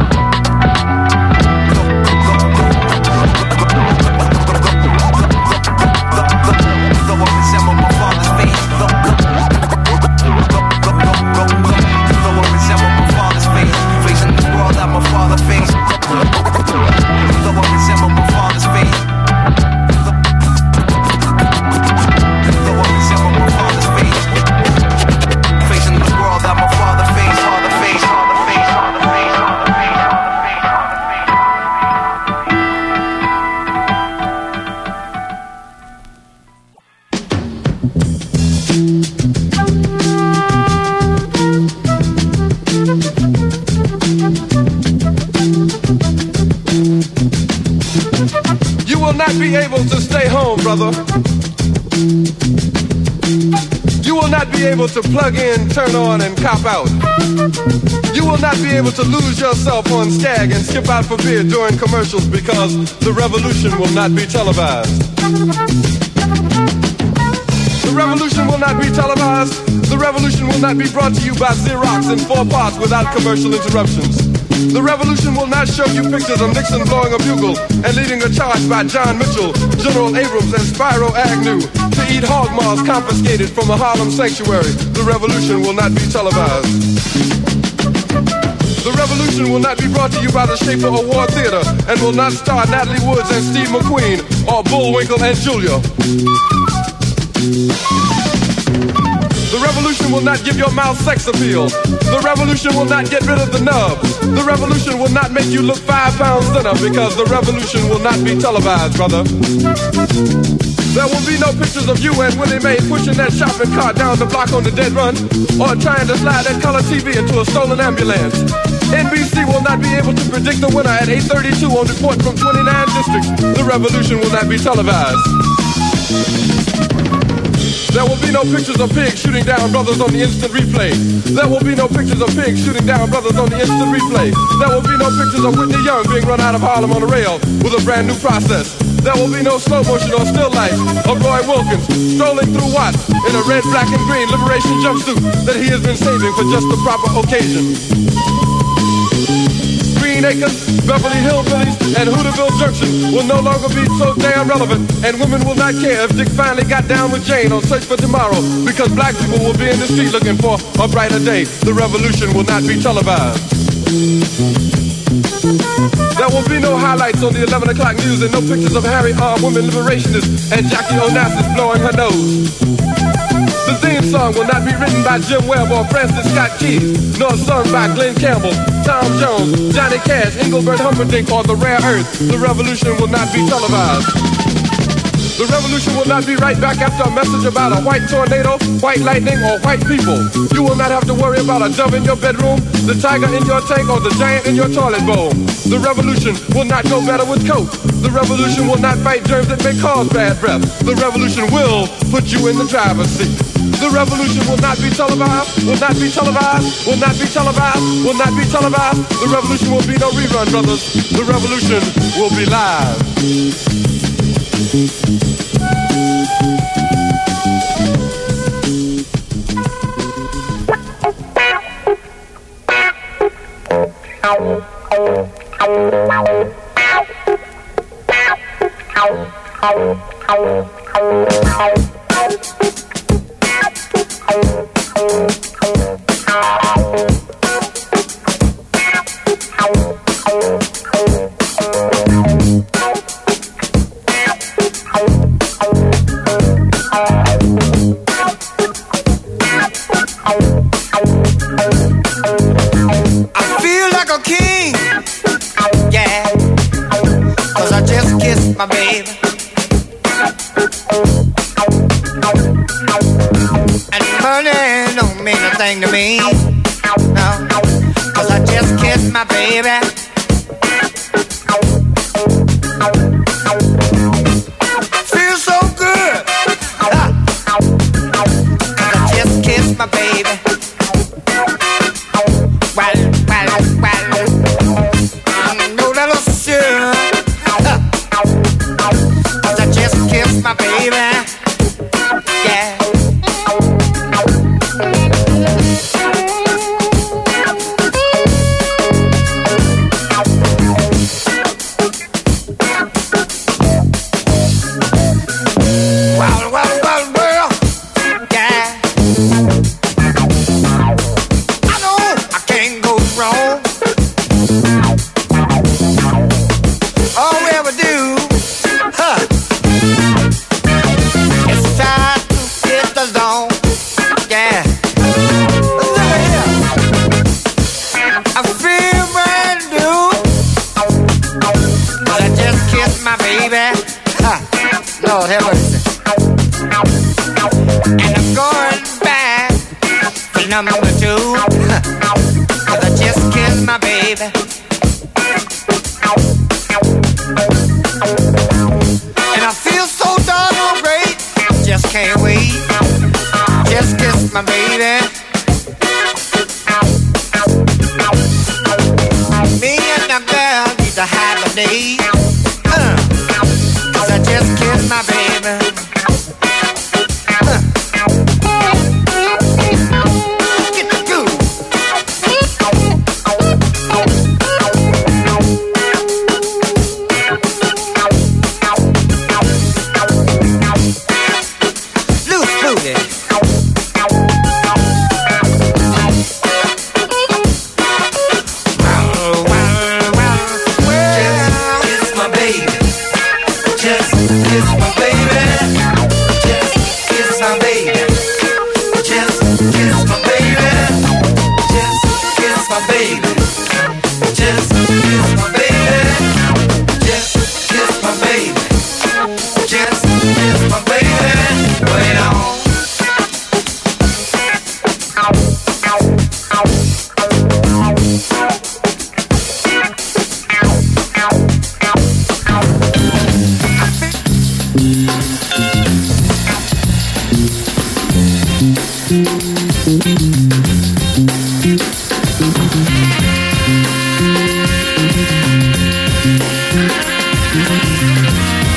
Though I resemble my father's face, though I resemble my father's face, facing the world that my father faced. Though I resemble my father's face, though I resemble my father's face, facing the world that my father faced. Father face, father face, father face, father face, You will not be able to stay home, brother. You will not be able to plug in, turn on, and cop out. You will not be able to lose yourself on Skag and skip out for beer during commercials because the revolution will not be televised. The revolution will not be televised. The revolution will not be brought to you by Xerox in four parts without commercial interruptions. The revolution will not show you pictures of Nixon blowing a bugle and leading a charge by John Mitchell, General Abrams, and Spyro Agnew to eat hog maws confiscated from a Harlem sanctuary. The revolution will not be televised. The revolution will not be brought to you by the Schaefer Award Theater and will not star Natalie Woods and Steve McQueen or Bullwinkle and Julia. The revolution will not give your mouth sex appeal. The revolution will not get rid of the nub. The revolution will not make you look five pounds thinner because the revolution will not be televised, brother. There will be no pictures of you and Willie Mae pushing that shopping cart down the block on the dead run or trying to slide that color T V into a stolen ambulance. N B C will not be able to predict the winner at eight thirty-two on Report from twenty-nine districts. The revolution will not be televised. There will be no pictures of pigs shooting down brothers on the instant replay. There will be no pictures of pigs shooting down brothers on the instant replay. There will be no pictures of Whitney Young being run out of Harlem on a rail with a brand new process. There will be no slow motion or still life of Roy Wilkins strolling through Watts in a red, black, and green liberation jumpsuit that he has been saving for just the proper occasion. Green Acres, Beverly Hillbillies, and Hooterville Junction will no longer be so damn relevant, and women will not care if Dick finally got down with Jane on Search for Tomorrow, because black people will be in the street looking for a brighter day. The revolution will not be televised. There will be no highlights on the eleven o'clock news and no pictures of Harry armed women liberationists and Jackie Onassis blowing her nose. The theme song will not be written by Jim Webb or Francis Scott Keys, nor sung by Glenn Campbell, Tom Jones, Johnny Cash, Engelbert Humperdinck, or The Rare Earth. The revolution will not be televised. The revolution will not be right back after a message about a white tornado, white lightning, or white people. You will not have to worry about a dove in your bedroom, the tiger in your tank, or the giant in your toilet bowl. The revolution will not go better with Coke. The revolution will not fight germs that may cause bad breath. The revolution will put you in the driver's seat. The revolution will not be televised, will not be televised, will not be televised, will not be televised. The revolution will be no rerun, brothers. The revolution will be live. My baby, and money don't mean a thing to me, no, cause I just kissed my baby. Feels so good, ah, cause I just kissed my baby. Well, well, well, I know that I'm sure. My baby, yeah. Well, well, well, well, yeah. I know I can't go wrong. All we ever do, huh? Zone, yeah. Look at here. I feel brand new, but I just kissed my baby. Ha. Lord have mercy. And I'm going back for number two, cause I just kissed my baby. And I feel so darn great, just can't wait. Just kiss my baby. Me and the girl need to have a date, uh, cause I just kissed my baby. uh. Get the groove. Loose booty. Well, well, well, well,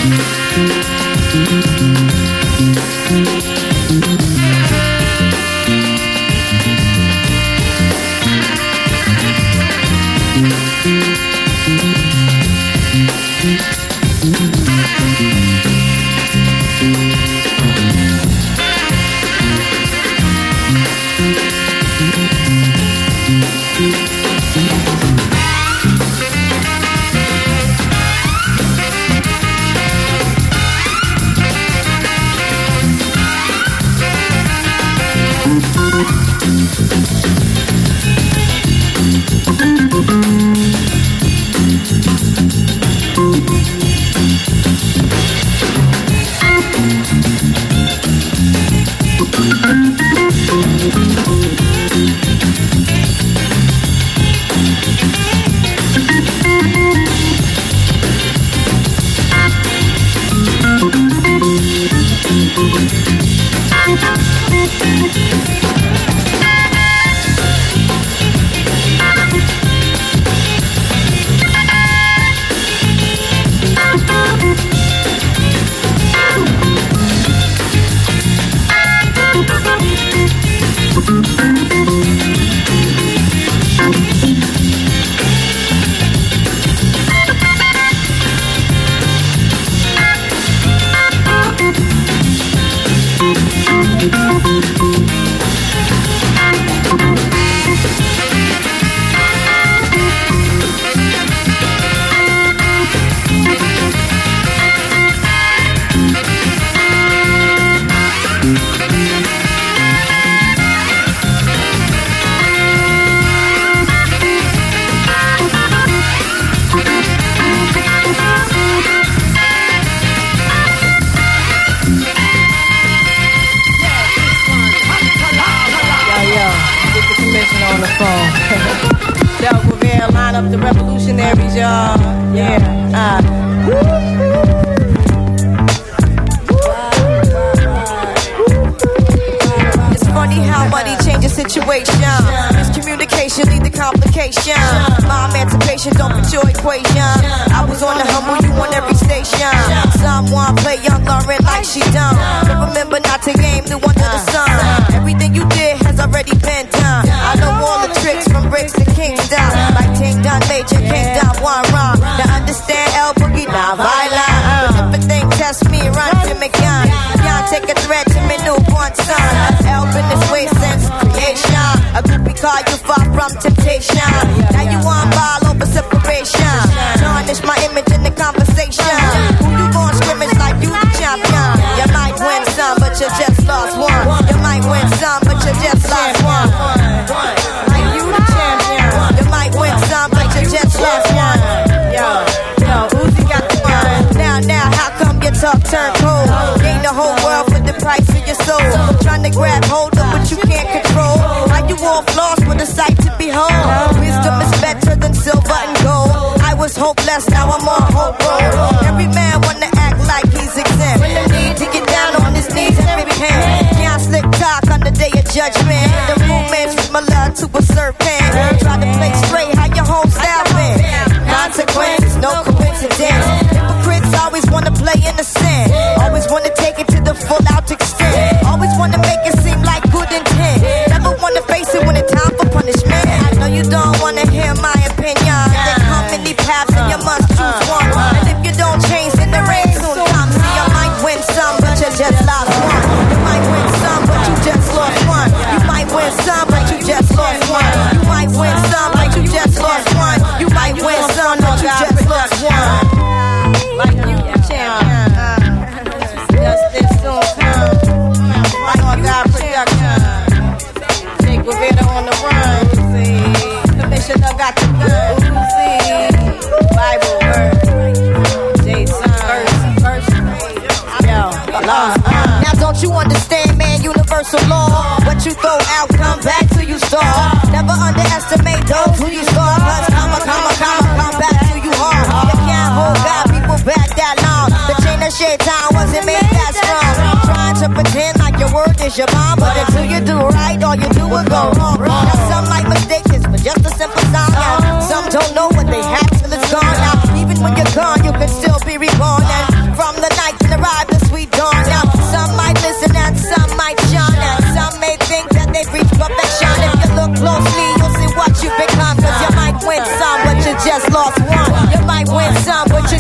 Your mom, but until you do right, all you do is go wrong. Now some might mistake this for just a simple sign. Now, some don't know what they have till it's gone. Now even when you're gone, you can still be reborn. And from the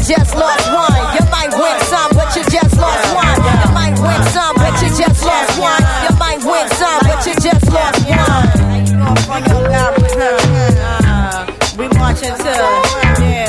just lost one. You might win some, but you just lost one. You might win some, but you just lost one. You might win some, but you just lost one. We marching to yeah.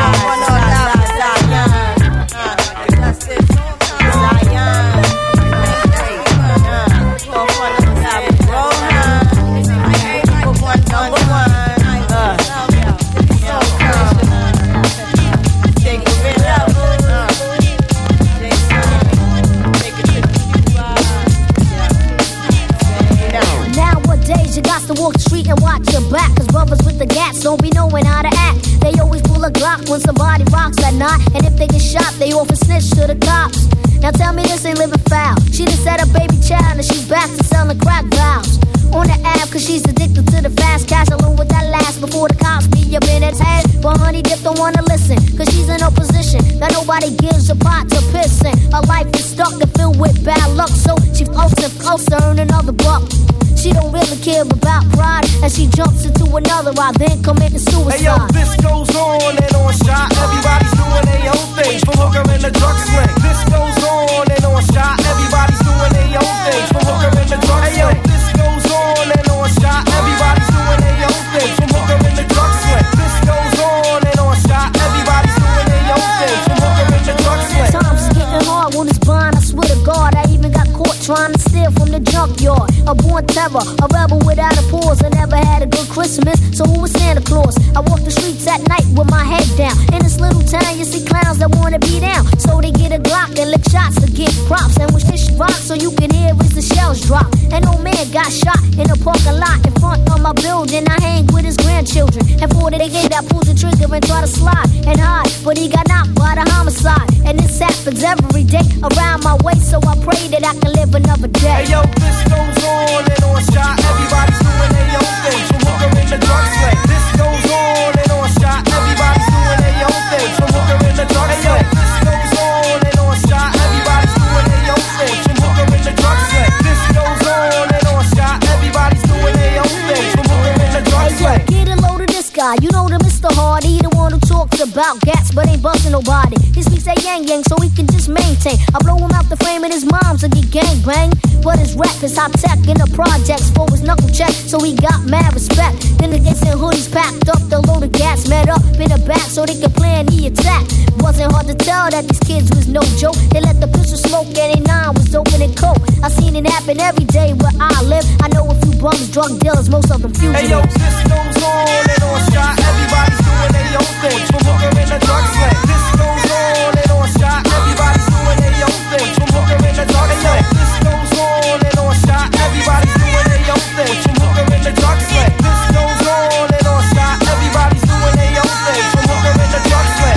Walk the street and watch your back, cause brothers with the gas don't be knowing how to act. They always pull a Glock when somebody rocks that knot, and if they get shot, they often snitch to the cops. Now tell me this ain't living foul. She done set a baby child and she's back to selling crack valves on the app, cause she's addicted to the fast cash alone with that last before the cops be up in its head. But honey dip don't wanna listen, cause she's in a position that nobody gives a pot to piss in. Her life is stuck and filled with bad luck, so she floats and floats to earn another buck. She don't really care about pride, and she jumps into another ride, then committing suicide. Hey yo, this goes on and on shot. Everybody's doing their own thing, from hooker in the drug sling. This goes on and on shot. Everybody's doing their own thing, from hooker in the drug sling. Hey yo, this goes on and on shot. Everybody's doing their own thing, from hooker in the drug sling. This goes on and on shot. Everybody's doing their own thing, from hooker in the drug sling. Times is getting hard when it's blind. I swear to God, I even got caught trying to steal from the junkyard. A born terror, a rebel without a pause. I never had a good Christmas, so who was Santa Claus? I walk the streets at night with my head down. In this little town, you see clowns that wanna be down, so they get a Glock and lick shots to get props. And when shit rocks, so you can hear as the shells drop. And no man got shot in a parking lot in front of my building. I hang with his grandchildren, and for the hit, I pulled the trigger and try to slide and hide, but he got knocked by the homicide. And this happens every day around my way, so I pray that I can live another day. Hey yo, this goes on and on shot. Everybody's doing their own thing, from hooker in the drug sling. This goes on and on shot. Everybody's doing their own thing, from hooker in the drug sling. Hey yo, this goes on and on shot. Everybody's doing their own thing, from hooker in the drug sling. This goes on and on shot. Everybody's doing their own thing, from hooker in the drug sling. Hey yo, get a load of this guy. You know the Mister Hardy, the one who talks about gats but ain't busting nobody. He speaks that yang yang so he can just maintain. I blow him out the frame and his moms will get gang bang. But his rap is high tech in the projects for his knuckle check, so he got mad respect. Then the gets and hoodies packed up, the load of gas met up in the back so they could plan the attack. Wasn't hard to tell that these kids was no joke. They let the pistol smoke and they nine was open and coke. I seen it happen every day where I live. I know a few bums, drug dealers, most of them fugitives. Hey yo, this goes on and on shot. Everybody's doing their own thing, from hooker in the drug sling. This goes on and on shot. Everybody's doing their own thing, from hooker in the drug sling. This goes on and on shot. Everybody's doing their own thing, from hooker in the drug sling. This goes on and on shot. Everybody's doing their own thing, from hooker in the drug sling.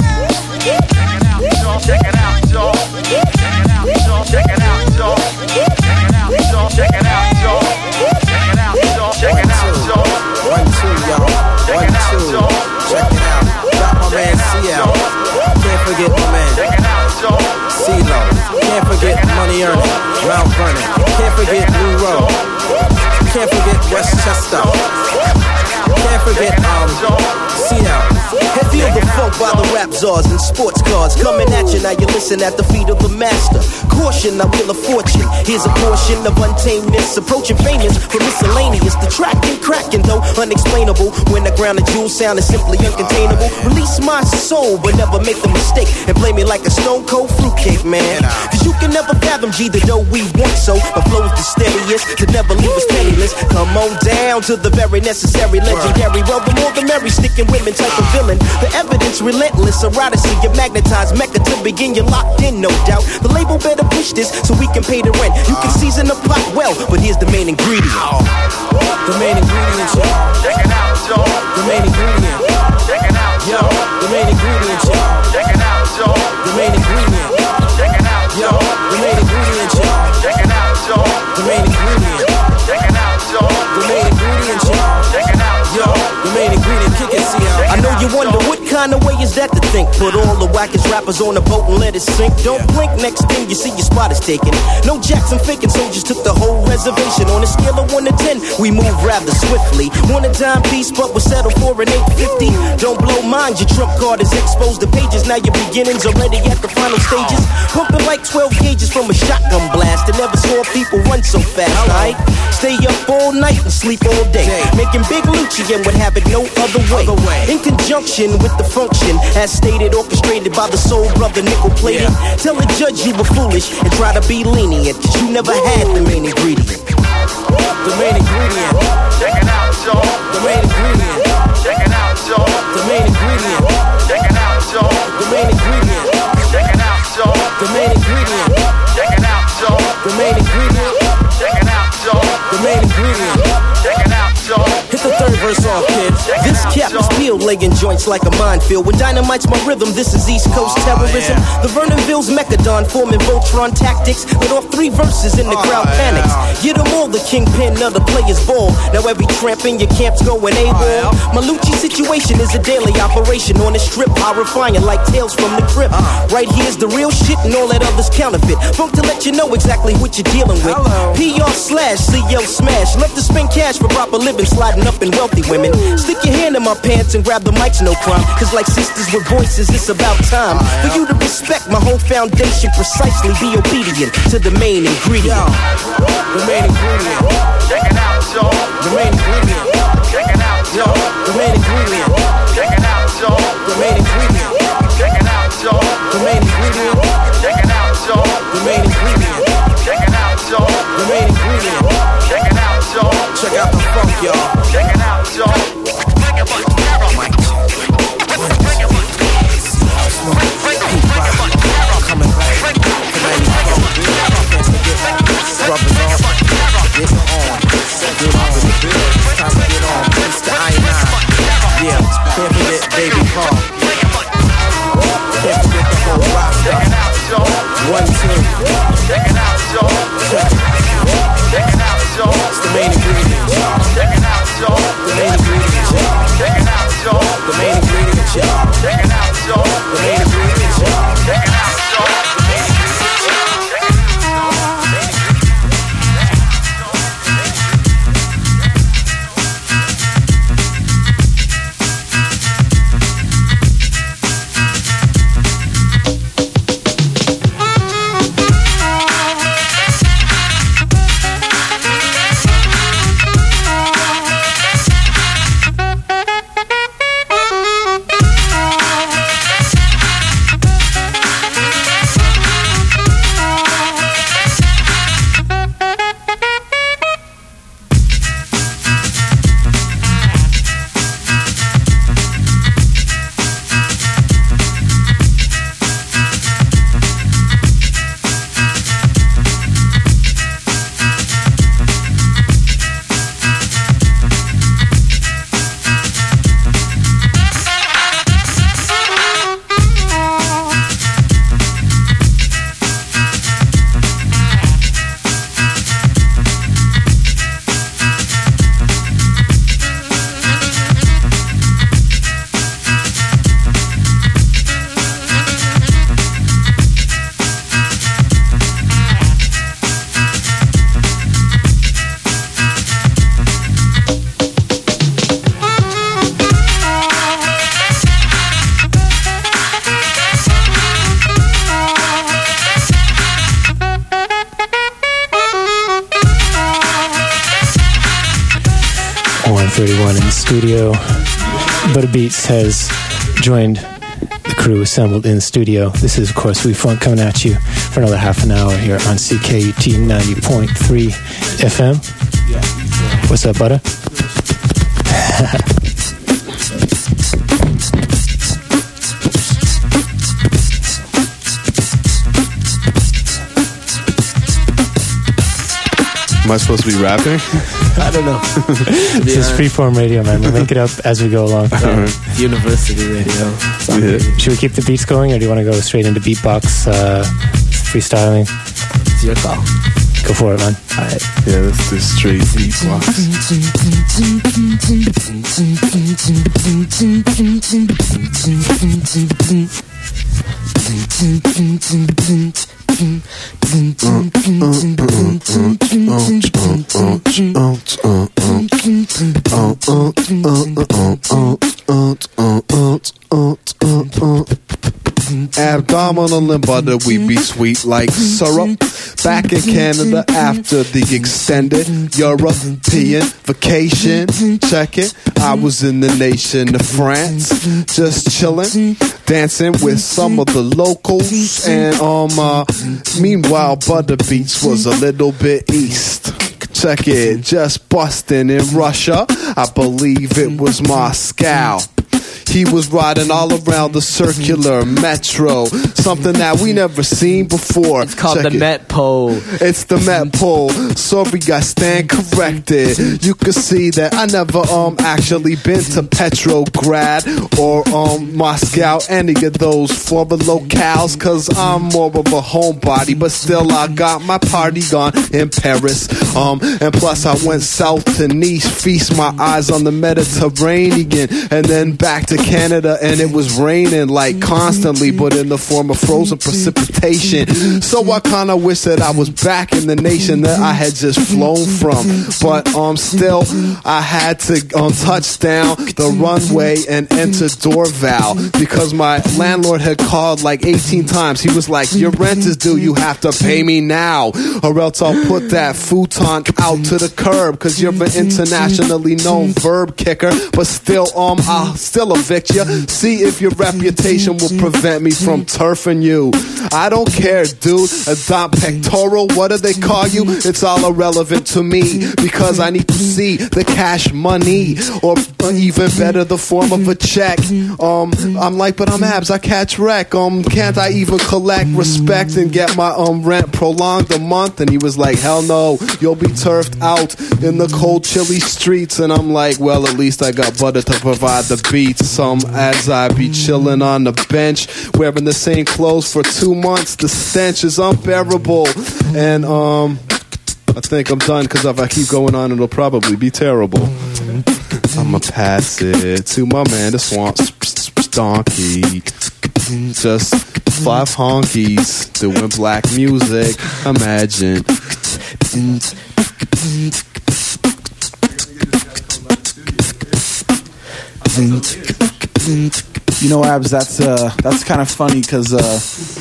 Check it out, y'all. Check it out, y'all. Check it out, y'all. Check it out, y'all. Check it out, y'all. Check it out, y'all. Check it out, y'all. One, two, y'all. One, two. Check it out. Got my man C L. Can't forget my man C-Lo. Can't forget Money Earning, Mount Vernon. Can't forget New Road. Can't forget Westchester. Can't forget um C L. Feel the funk by the rap czars and sports cars coming at you. Now you listen at the feet of the master. Caution, I will a fortune. Here's a portion of untamedness, approaching famous from miscellaneous. The track and cracking though unexplainable. When the ground of jewels sound is simply uncontainable. Release my soul, but never make the mistake and play me like a stone cold fruitcake, man. Cause you can never fathom G the dough we want so. My flow's the steadiest to never leave us penniless. Come on down to the very necessary, legendary. Well, the more the merry, sticking women type of villain. The evidence relentless, eroticy, you magnetized Mecca to begin, you're locked in, no doubt. The label better push this so we can pay the rent. You can season the pot well, but here's the main ingredient. The main ingredient, y'all. Check it out, y'all. The main ingredient. Check it out, yo. The main ingredient, y'all. Check it out, y'all. The main ingredient. Check it out, yo. The main ingredient, y'all. Check it out, y'all. The main ingredient. Check it out, y'all. The main ingredient, y'all. Check it out, yo. The main ingredient, kick it, see how. I know you wonder what kind of way is that to think? Put all the wackest rappers on a boat and let it sink. Don't blink, next thing you see your spot is taken. No Jackson faking, soldiers took the whole reservation. On a scale of one to ten, we move rather swiftly. Want a dime piece, but we'll settle for an eight fifty. Don't blow mind, your trump card is exposed to pages. Now your beginnings already at the final stages. Pumping like twelve gauges from a shotgun blast. I never saw people run so fast, right? Stay up all night and sleep all day. Making big Lucci and would have it no other way. In conjunction with the function, as stated, orchestrated by the soul brother nickel plated. Tell the judge you were foolish and try to be lenient, cause you never had the main ingredient. The main ingredient. Check it out, y'all. The main ingredient. Check it out, y'all. The main ingredient. Check it out, y'all. The main ingredient. Check it out, y'all. The main ingredient. Check it out, y'all. The main ingredient. Check it out, y'all. The main ingredient. Check it out, y'all. Hit the third verse off, kid. This cap is peeled, laying joints like a minefield. When dynamite's my rhythm, this is East Coast terrorism. The Vernonville's Mechadon forming Voltron tactics. Let off three verses and the crowd panics. Get them all, the kingpin of the player's ball. Now every tramp in your camp's going AWOL. My Lucci situation is a daily operation on the strip. Horrifying like tales from the crypt. Right here's the real shit and all that other's counterfeit. Funk to let you know exactly what you're dealing with. P R slash C L smash. Love to spend cash for proper living, sliding up in wealthy women. Stick your hand in my pants and grab the mics, no crime. Cause like sisters with voices, it's about time for you to respect my whole foundation precisely. Be obedient to the main ingredient. The main ingredient. Check it out, y'all. The main ingredient. Check it out, y'all. The main ingredient. Check it out, y'all. The main ingredient. Check it out, y'all. The main ingredient. Check it out, y'all. The main ingredient. Check it out, y'all. The main ingredient. Check it out, y'all. Check out the funk, y'all. Check it out, y'all. Coming back to ninety-four. Can't forget. Rubbers off. Get on. Get on. It's time to get on. It's the I nine. Yeah. Can't forget Baby Paul. Can't forget the whole roster. One, two. Check it out, y'all. Check it. Check it out, y'all. It's the main ingredient, y'all. Check it out, y'all. The main ingredient, y'all. Check it out, y'all. The main ingredient, y'all. Check it out, y'all. The main ingredient, y'all. Check it out, y'all. thirty-one in the studio. Butter Beats has joined the crew assembled in the studio. This is, of course, We Funk coming at you for another half an hour here on C K U T ninety point three F M. What's up, Butter? Am I supposed to be rapping? I don't know. This is freeform radio, man. We'll make it up as we go along. Right. University radio. Yeah. Should we keep the beats going, or do you want to go straight into beatbox, uh, freestyling? It's your call. Go for it, man. All right. Yeah, let's do straight beatbox. Abdominal and butter, we be sweet like syrup. Back in Canada after the extended European vacation. Check it. I was in the nation of France, just chilling, dancing with some of the locals. And um, uh, meanwhile, Butter Beats was a little bit east. Check it, just busting in Russia. I believe it was Moscow. He was riding all around the circular metro, something that we never seen before. It's called Check the it. Met Pole. It's the Met Pole. Sorry, I stand corrected. You can see that I never um actually been to Petrograd or um Moscow, any of those foreign locales, cause I'm more of a homebody, but still I got my party gone in Paris. Um and plus I went south to Nice, feast my eyes on the Mediterranean, and then back to Canada, and it was raining like constantly, but in the form of frozen precipitation. So I kinda wish that I was back in the nation that I had just flown from, but um still I had to um touch down the runway and enter Dorval because my landlord had called like eighteen times. He was like, your rent is due, you have to pay me now, or else I'll put that futon out to the curb, cause you're an internationally known verb kicker. But still um I'll still evict you. See if your reputation will prevent me from turfing you. I don't care, dude. Adopt pectoral, what do they call you? It's all irrelevant to me, because I need to see the cash money, or even better, the form of a check. Um, I'm like, but I'm abs, I catch wreck. Um, can't I even collect respect and get my um rent prolonged a month? And he was like, hell no, you'll be turfed out in the cold, chilly streets. And I'm like, well, at least I got Butter to provide the beats. Um, as I be chilling on the bench, wearing the same clothes for two months, the stench is unbearable. And um, I think I'm done, because if I keep going on, it'll probably be terrible. I'ma pass it to my man, the swamp donkey. Just five honkies doing black music. Imagine. You know, Abs, that's uh, that's kind of funny, because uh,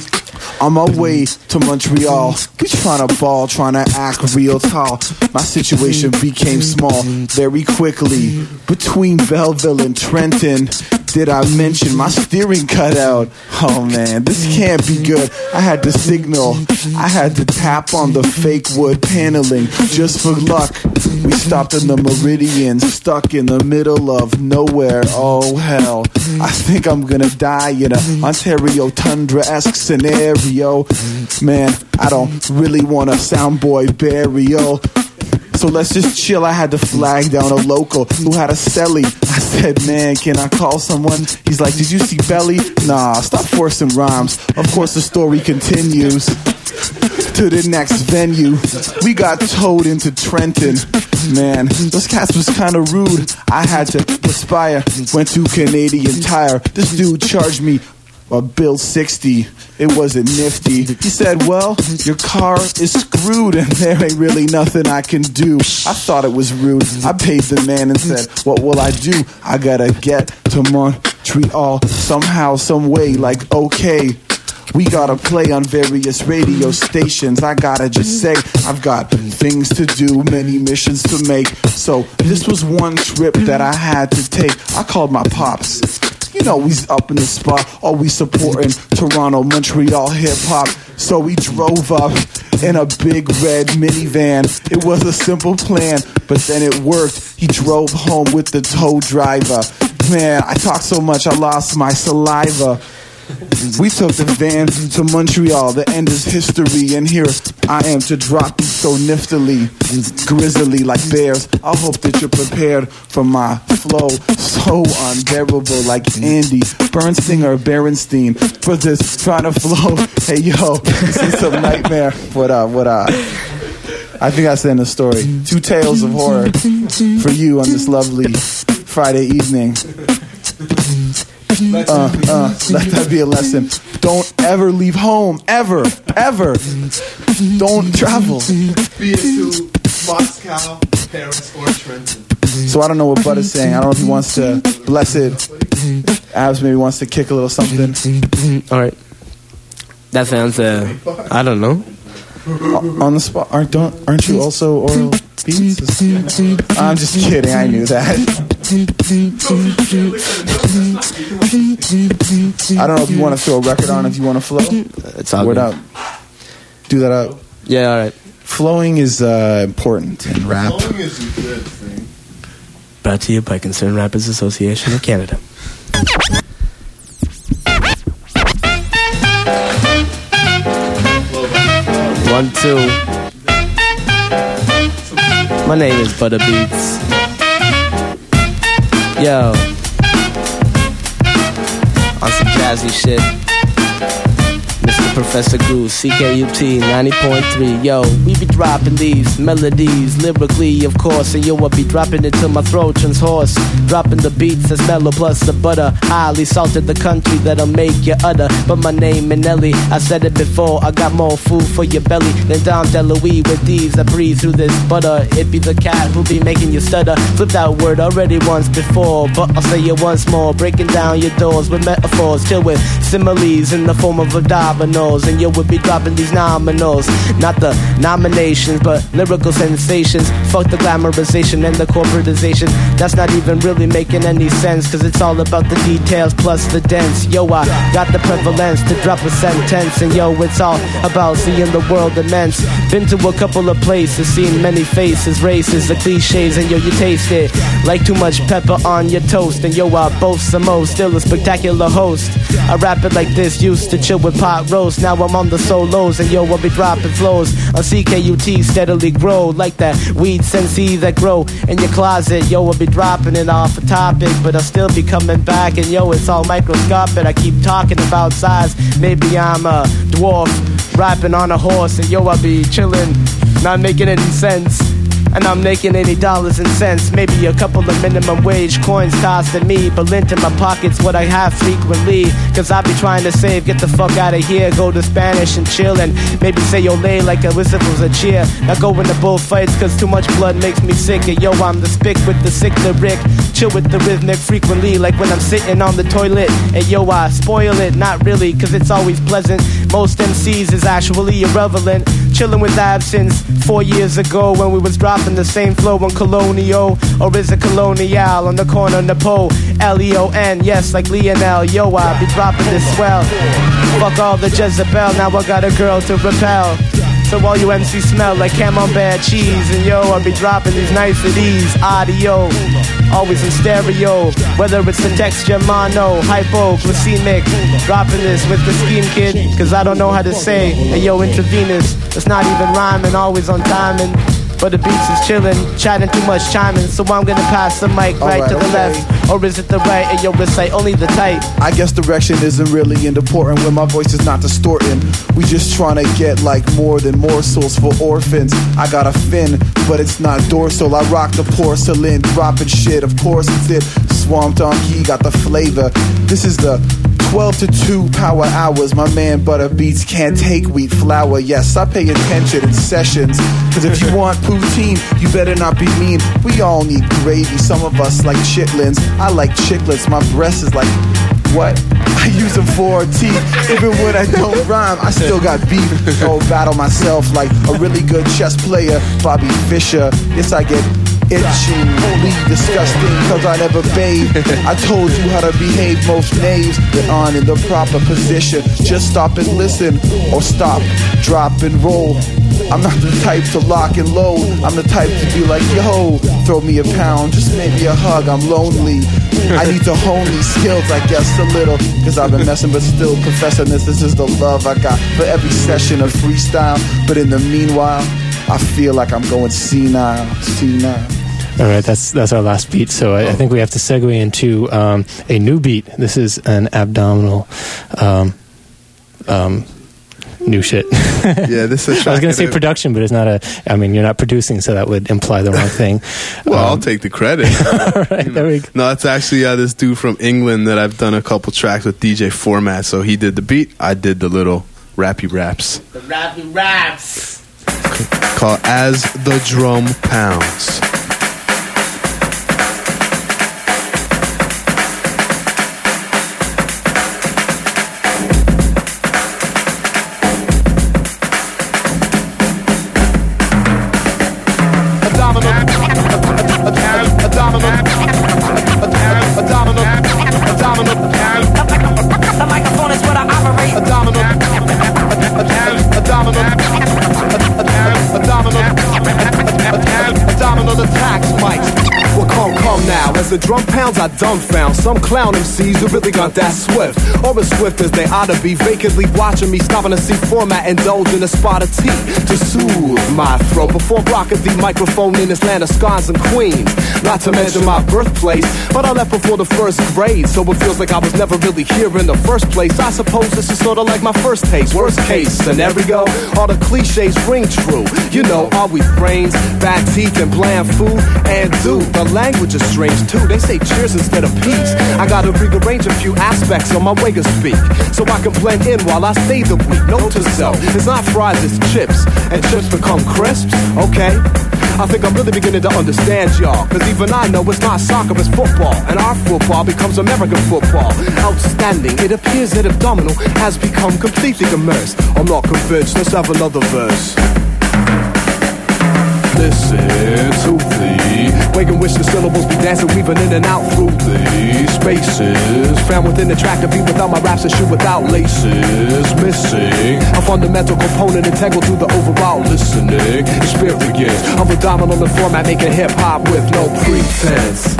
on my way to Montreal, we trying to ball, trying to act real tall. My situation became small very quickly. Between Belleville and Trenton, did I mention my steering cut out? Oh man, this can't be good. I had to signal, I had to tap on the fake wood paneling just for luck. We stopped in the Meridian, stuck in the middle of nowhere. Oh hell, I think I'm gonna die in a Ontario Tundra-esque scenario. Man, I don't really want a soundboy burial. So let's just chill. I had to flag down a local who had a celly. I said, man, can I call someone? He's like, did you see Belly? Nah, stop forcing rhymes. Of course the story continues to the next venue. We got towed into Trenton. Man, those cats was kind of rude. I had to perspire. Went to Canadian Tire. This dude charged me a bill sixty. It wasn't nifty. He said, well, your car is screwed and there ain't really nothing I can do. I thought it was rude. I paid the man and said, what will I do? I gotta get to Montreal somehow, some way, like okay. We gotta play on various radio stations. I gotta just say, I've got things to do, many missions to make. So this was one trip that I had to take. I called my pops. You know, we's up in the spot, always supporting Toronto, Montreal hip-hop. So we drove up in a big red minivan. It was a simple plan, but then it worked. He drove home with the tow driver. Man, I talked so much I lost my saliva. We took the van to Montreal. The end is history, and here I am to drop you so niftily, grizzly like bears. I hope that you're prepared for my flow, so unbearable like Andy Bernstein or Berenstein for this trying to flow. Hey yo, this is some nightmare. What up? What up? I think that's the end of the story. Two tales of horror for you on this lovely Friday evening. Uh, uh, let that be a lesson. Don't ever leave home. Ever. Ever. Don't travel. Be it to Moscow, Paris, or Trenton. So I don't know what Bud is saying. I don't know if he wants to bless it. Abs maybe wants to kick a little something. All right. That sounds, uh, I don't know. On the spot. Aren't, don't, aren't you also oral beats? I'm just kidding. I knew that. I don't know if you want to throw a record on, if you want to flow. It's all Word good. up. Do that up. Yeah, all right. Flowing is uh, important in rap. Flowing is a good thing. Brought to you by Concerned Rappers Association of Canada. One, two. My name is Butter Beats. Yo. On some jazzy shit. Mister Professor Goose, C K U T ninety point three. Yo, we be dropping these melodies lyrically, of course, and yo, I be dropping it till my throat turns hoarse. Dropping the beats that's mellow plus the butter. Highly salted the country that'll make you utter. But my name is Nelly, I said it before. I got more food for your belly than Dom DeLuise with these. I breathe through this butter. It be the cat who be making you stutter. Flip that word already once before, but I'll say it once more. Breaking down your doors with metaphors, till with similes in the form of a dominoes. And you would be dropping these nominals, not the nominations, but lyrical sensations. Fuck the glamorization and the corporatization. That's not even really making any sense, cause it's all about the details plus the dents. Yo, I got the prevalence to drop a sentence, and yo, it's all about seeing the world immense. Been to a couple of places, seen many faces, races, the cliches, and yo, you taste it like too much pepper on your toast. And yo, I boast some more, still a spectacular host. I rap it like this, used to chill with pot roast. Now I'm on the solos, and yo, I'll be dropping flows on C K U T, steadily grow like that weed sensei that grow in your closet. Yo, I'll be dropping it off a topic, but I'll still be coming back, and yo, it's all microscopic. I keep talking about size, maybe I'm a dwarf rapping on a horse, and yo, I'll be chilling, not making any sense. And I'm making any dollars and cents, maybe a couple of minimum wage coins tossed at me, but lint in my pockets what I have frequently, cause I be trying to save, get the fuck out of here, go to Spanish and chill, and maybe say yo lay like a whistle was a cheer. Now go into bullfights cause too much blood makes me sick, and yo, I'm the spick with the sick lyric, chill with the rhythmic frequently, like when I'm sitting on the toilet, and yo, I spoil it, not really, cause it's always pleasant. Most M Cs is actually irrelevant, chilling with absence four years ago when we was dropping the same flow on Colonial, or is it Colonial on the corner of Napo, L E O N, yes, like Lionel. Yo, I be dropping this swell. Fuck all the Jezebel, now I got a girl to repel. So all you M Cs smell like camembert cheese, and yo, I be dropping these niceties, audio, always in stereo, whether it's the texture, mono, hypoglycemic, dropping this with the scheme kid, cause I don't know how to say, hey yo, intravenous, it's not even rhyming, always on timing. But the beats is chillin', chatting too much chiming, so I'm gonna pass the mic right, right to the okay. left, or is it the right, and yo, recite only the tight. I guess direction isn't really important when my voice is not distorting. We just trying to get like more than morsels for orphans. I got a fin, but it's not dorsal. I rock the porcelain, dropping shit, of course it's it. Swamp Donkey got the flavor. This is the twelve to two power hours. My man Butter Beats can't take wheat flour. Yes, I pay attention in sessions, cause if you want poutine, you better not be mean. We all need gravy, some of us like chitlins. I like chiclets, my breast is like, what? I use them for teeth. Even when I don't rhyme, I still got beef. I'll battle myself like a really good chess player, Bobby Fischer. Yes, I get itchingly disgusting cause I never bathe. I told you how to behave, most knaves. Get on in the proper position. Just stop and listen, or stop, drop and roll. I'm not the type to lock and load. I'm the type to be like, yo, throw me a pound, just maybe a hug, I'm lonely. I need to hone these skills, I guess, a little, cause I've been messing but still professing this. This is the love I got for every session of freestyle. But in the meanwhile, I feel like I'm going senile, senile. All right, that's that's our last beat. So I, I think we have to segue into um, a new beat. This is an abdominal um, um, new shit. Yeah, this is. I was going to say production, but it's not a. I mean, you're not producing, so that would imply the wrong thing. Well, um, I'll take the credit. All right, there we go. No, it's actually uh, this dude from England that I've done a couple tracks with, D J Format. So he did the beat, I did the little rappy raps. The rappy raps. Called As the Drum Pounds. The microphone is what I operate. A domino. A domino. A domino. A domino attacks mics. Well, come, come now. As the drum pounds, I dumbfound some clown M Cs who really got that swift, or as swift as they ought to be. Vacantly watching me, stopping to see Format indulge in a spot of tea to soothe my throat before rocking the microphone in this land of scons and queens. Not to mention my birthplace, but I left before the first grade, so it feels like I was never really here in the first place. I suppose this is sort of like my first taste. Worst case scenario, all the cliches ring true. You know, all we brains, bad teeth, and bland food. And dude, the language is strange too. They say cheers instead of peace. I gotta rearrange a few aspects on my way to speak, so I can blend in while I stay the week. Note to self, it's not fries, it's chips, and chips become crisps. Okay, I think I'm really beginning to understand y'all, cause even I know it's not soccer, it's football, and our football becomes American football. Outstanding, it appears that Abdominal has become completely immersed. I'm not convinced, let's have another verse. Listen to the wake and wish the syllables be dancing, weaving in and out through the spaces found within the track to be without my raps and shoe without laces. Missing a fundamental component integral to the overall listening experience of a dominant format, making hip hop with no pretense.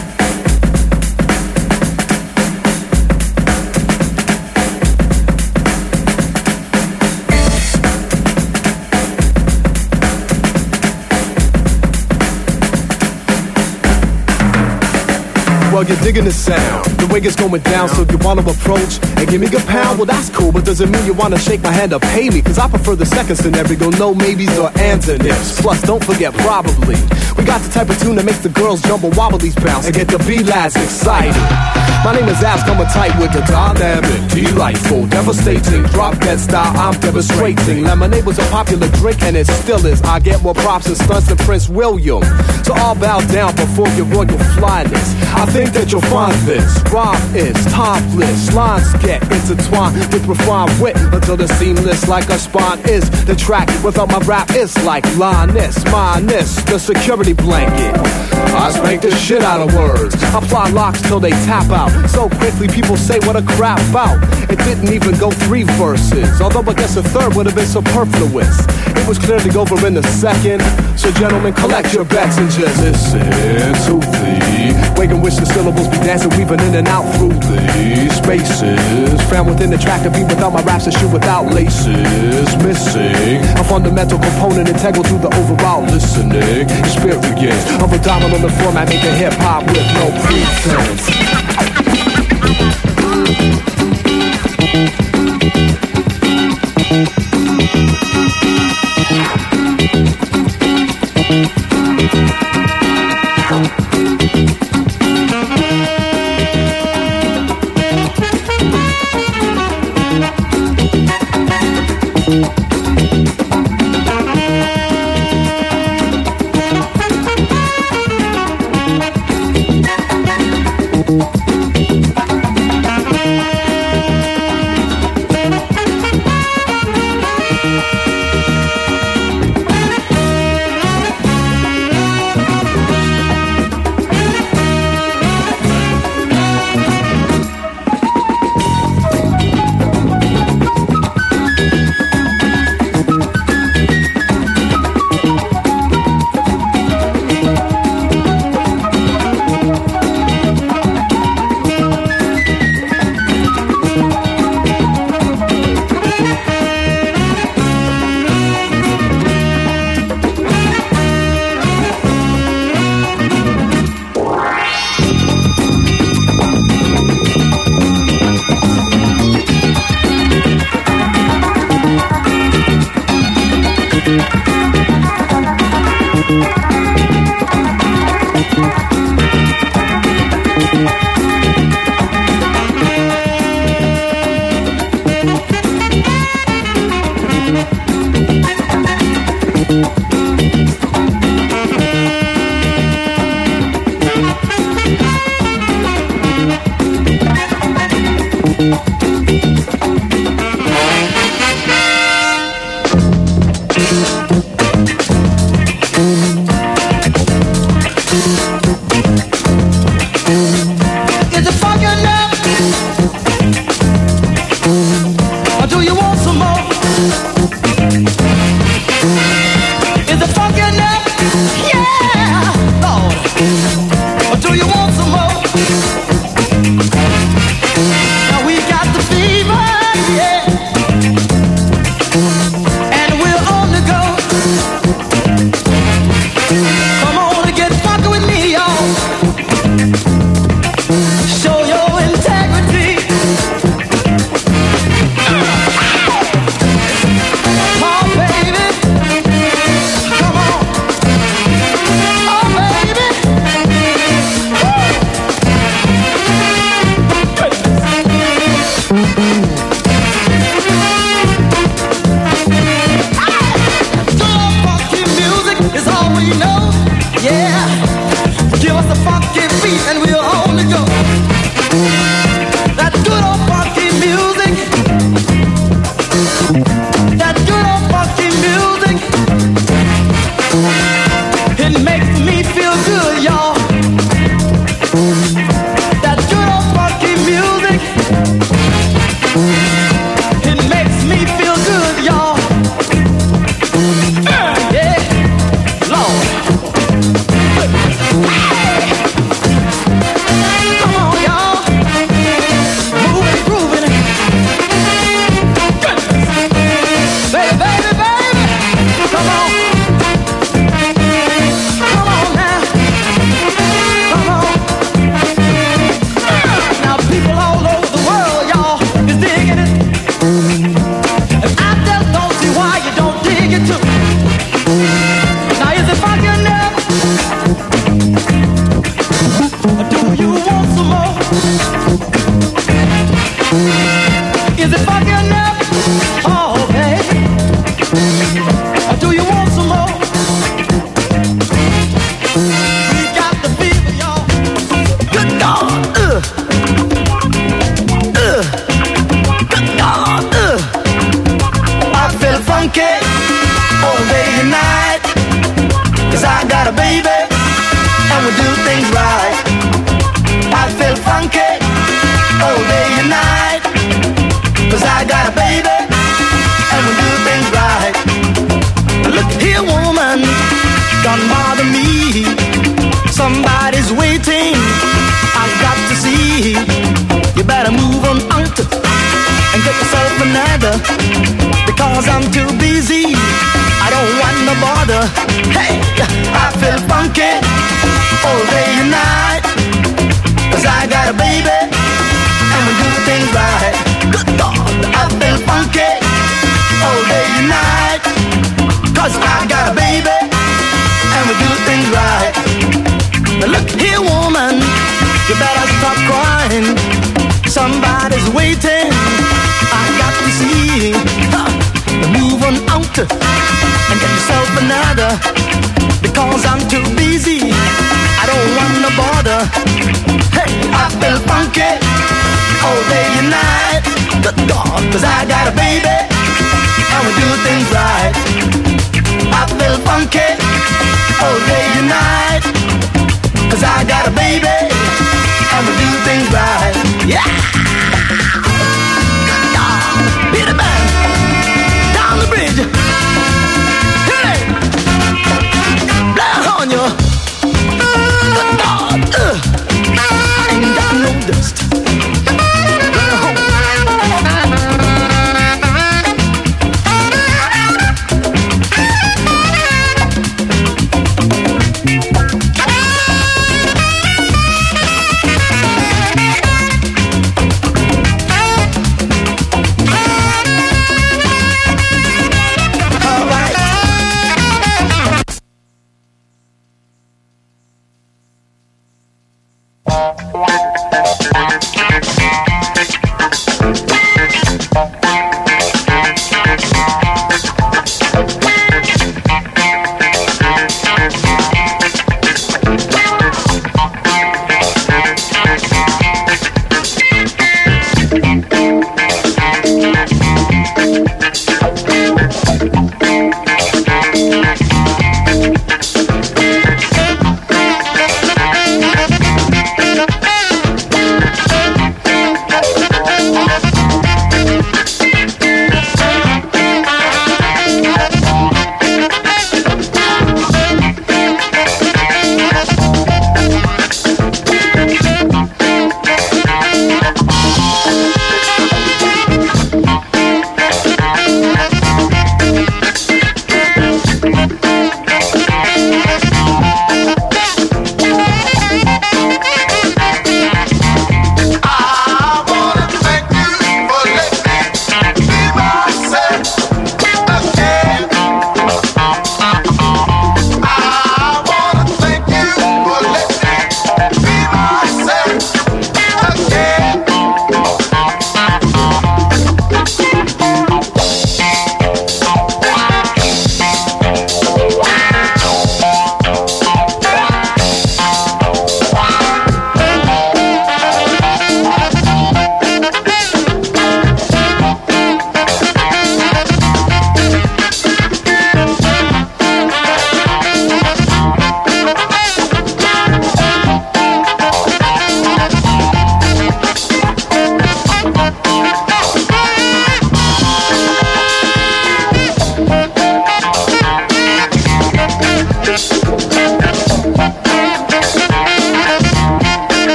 Well, you're digging the sound, the way it's going down, so you wanna approach and give me a pound? Well, that's cool, but does it mean you wanna shake my hand or pay me? Cause I prefer the second scenario, no maybes or ands and ifs. Plus, don't forget probably, we got the type of tune that makes the girls jumble wobblies bounce and get the B-lads excited. My name is Abs, coming tight with the dynamic, delightful, devastating, drop dead style, I'm demonstrating. Lemonade was a popular drink and it still is. I get more props and stunts than Prince William, so I'll bow down before your royal flyness. I think that you'll find this rhyme is topless, lines get intertwined with refined wit until they're seamless like a spine is. The track without my rap is like Linus, minus the security blanket. I spank the shit out of words, apply locks till they tap out. So quickly people say what a crap about. It didn't even go three verses, although I guess a third would have been superfluous. It was clearly over in a second, so gentlemen, collect your bets and just listen to the wake and wish the syllables be dancing, weaving in and out through the spaces found within the track to be without my raps and shoe without laces. Missing a fundamental component integral to the overall listening experience of a dominant format, making hip hop with no pretense.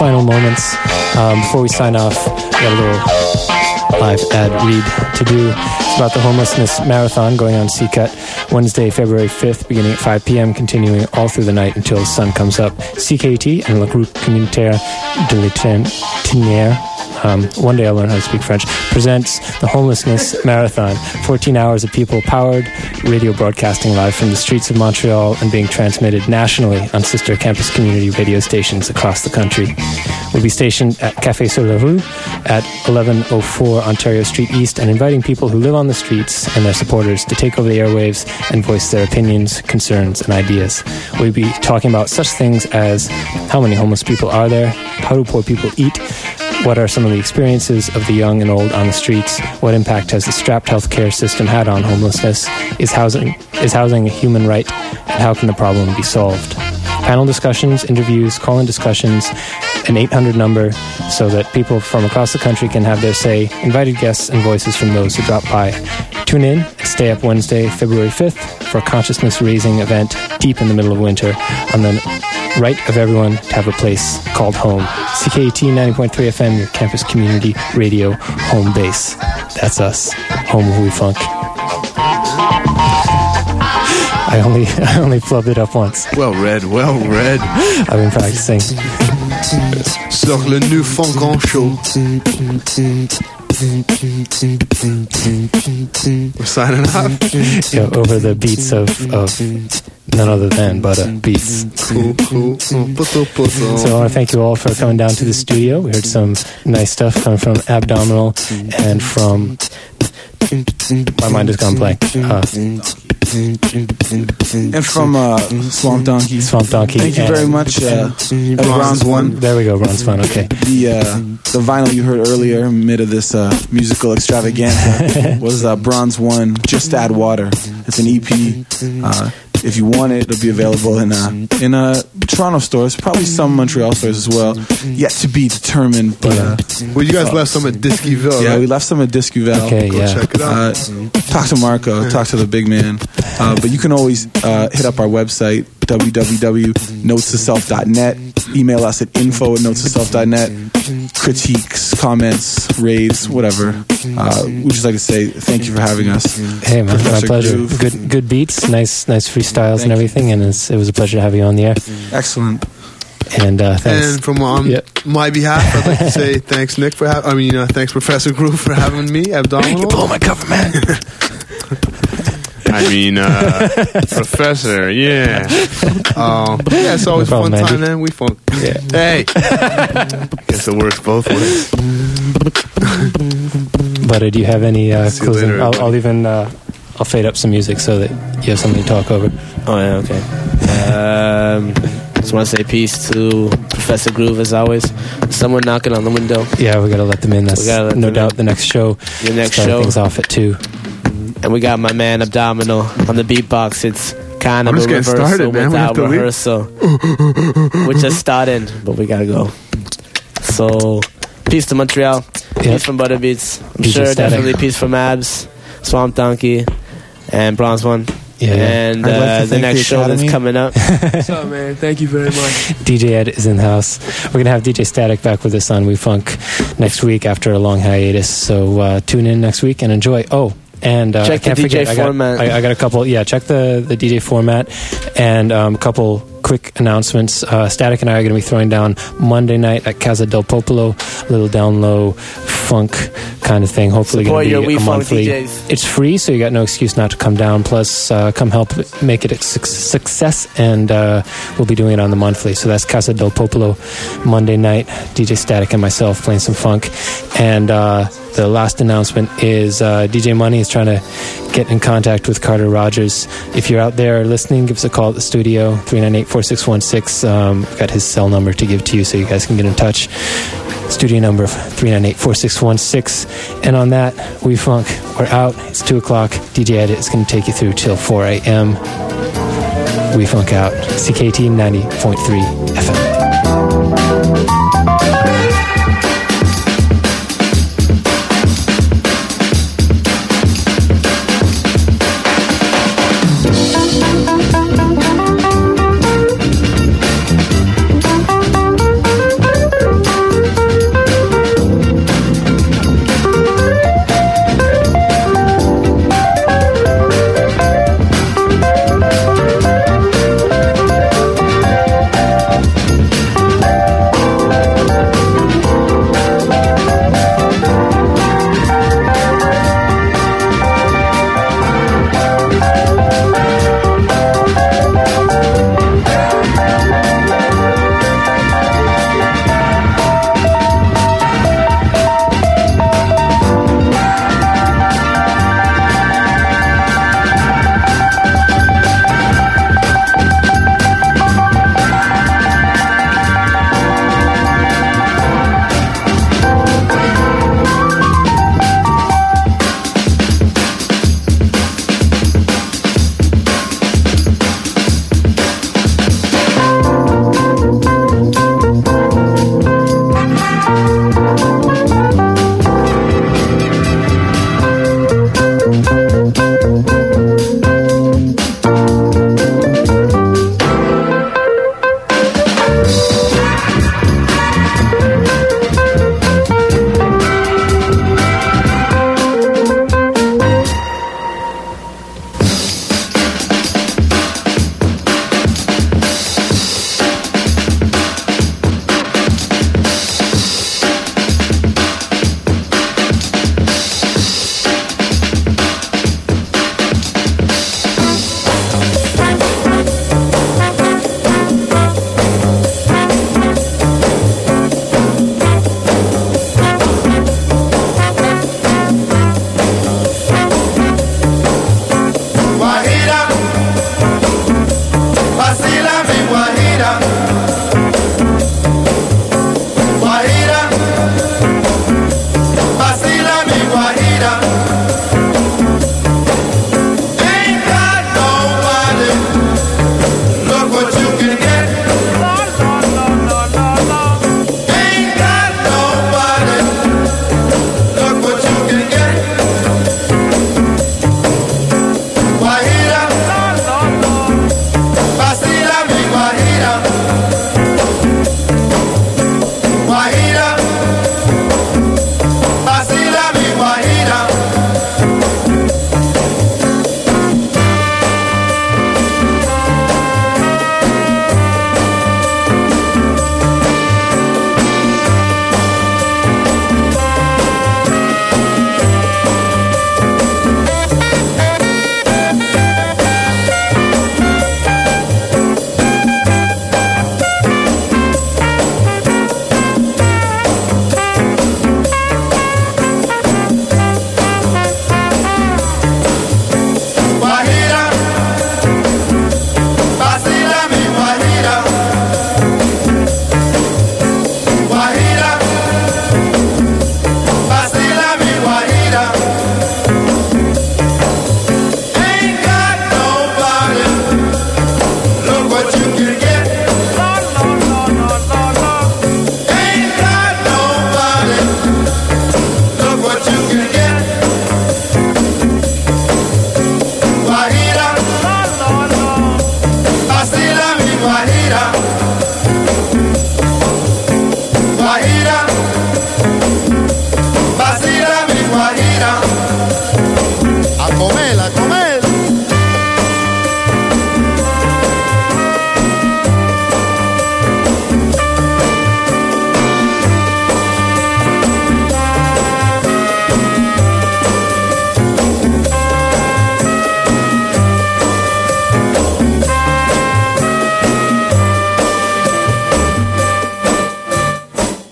final moments. Um, before we sign off, we got a little live ad read to do. It's about the homelessness marathon going on C CUT Wednesday, February fifth, beginning at five p.m., continuing all through the night until the sun comes up. C K U T and Le Groupe Communautaire de l'Itinéraire, um, one day I'll learn how to speak French, presents the Homelessness Marathon. fourteen hours of people-powered radio broadcasting live from the streets of Montreal and being transmitted nationally on sister campus community radio stations across the country. We'll be stationed at Café sur la Rue at eleven oh four Ontario Street East and inviting people who live on the streets and their supporters to take over the airwaves and voice their opinions, concerns, and ideas. We'll be talking about such things as how many homeless people are there, how do poor people eat, what are some of the experiences of the young and old on the streets, what impact has the strapped healthcare system had on homelessness, is housing, is housing a human right, and how can the problem be solved? Panel discussions, interviews, call-in discussions, an eight hundred number so that people from across the country can have their say, invited guests and voices from those who drop by. Tune in and stay up Wednesday, February fifth for a consciousness-raising event deep in the middle of winter on the right of everyone to have a place called home. C K U T ninety point three F M, your campus community radio home base. That's us, home of We Funk. I only I only flubbed it up once. Well read, well read. I've been practicing. C'est donc le new funk en show. We're signing off. You know, over the beats of, of none other than Butter Beats. Cool, cool. So I want to thank you all for coming down to the studio. We heard some nice stuff coming from Abdominal and from... My mind has gone blank. Uh, and from uh, Swamp Donkey. Swamp Donkey. Thank you very much. Uh, Bronze One. There we go, Bronze One. Okay. The uh, the vinyl you heard earlier, mid of this uh, musical extravaganza, was uh, Bronze One. Just Add Water. It's an E P. Uh, if you want it, it'll be available in uh, in uh, Toronto stores, probably some Montreal stores as well. Yet to be determined. But uh, well, you guys uh, left some at Disqueville, yeah, right? we left some at Disqueville. Okay, Go yeah. check it out. Uh, talk to Marco, talk to the big man. Uh, but you can always uh, hit up our website, w w w dot notes to self dot net. Email us at info at notes to self dot net. Critiques, comments, raves, whatever. Uh, we'd just like to say thank you for having us. Hey, man, my Professor pleasure. Groove. Good good beats, nice nice freestyles Thank and everything, and it's, it was a pleasure to have you on the air. Excellent. And uh, thanks. And from on Yep. my behalf, I'd like to say thanks, Nick, for having. I mean, uh, thanks, Professor Groove, for having me. Abdominal. You blow my cover, man. I mean, uh, Professor, yeah. Um, yeah, it's always No a fun problem, time, Andy. man. We fun. Yeah. Hey. Guess it works both ways. But uh, do you have any uh, See you closing? later, I'll, I'll even uh, I'll fade up some music so that you have something to talk over. Oh, yeah, okay. Um, just want to say peace to Professor Groove, as always. Someone knocking on the window. Yeah, we got to let them in. That's gotta let no them doubt in. the next show. The next Starting show. things off at two. And we got my man Abdominal on the beatbox. It's kind of I'm a just getting reversal started, man. We have without to leave. rehearsal. We're just starting, but we gotta go. So, peace to Montreal. Yep. Peace from Butterbeats. I'm Peace sure and static. definitely peace from Abs, Swamp Donkey, and Bronze One. Yeah, yeah. And I'd like to uh, the thank next the show that's Academy. coming up. What's up, man? Thank you very much. D J Ed is in the house. We're going to have D J Static back with us on We Funk next week after a long hiatus. So uh, tune in next week and enjoy. Oh, and uh, Check I can't the D J forget, I got, format. I, I got a couple. Yeah, check the, the D J format and um, a couple quick announcements. Uh, Static and I are going to be throwing down Monday night at Casa del Popolo, a little down low funk kind of thing. Hopefully Support going your to be We a Funk monthly. D Js. It's free, so you got no excuse not to come down. Plus, uh, come help make it a suc- success, and uh, we'll be doing it on the monthly. So that's Casa del Popolo, Monday night. D J Static and myself playing some funk. And uh, the last announcement is uh, D J Money is trying to get in contact with Carter Rogers. If you're out there listening, give us a call at the studio, three nine eight, four six one six. Um, I've got his cell number to give to you so you guys can get in touch. Studio number three nine eight, four six one six. And on that, We Funk, we're out. It's two o'clock. D J Edit is going to take you through till four a.m. We Funk out. C K T ninety point three F M.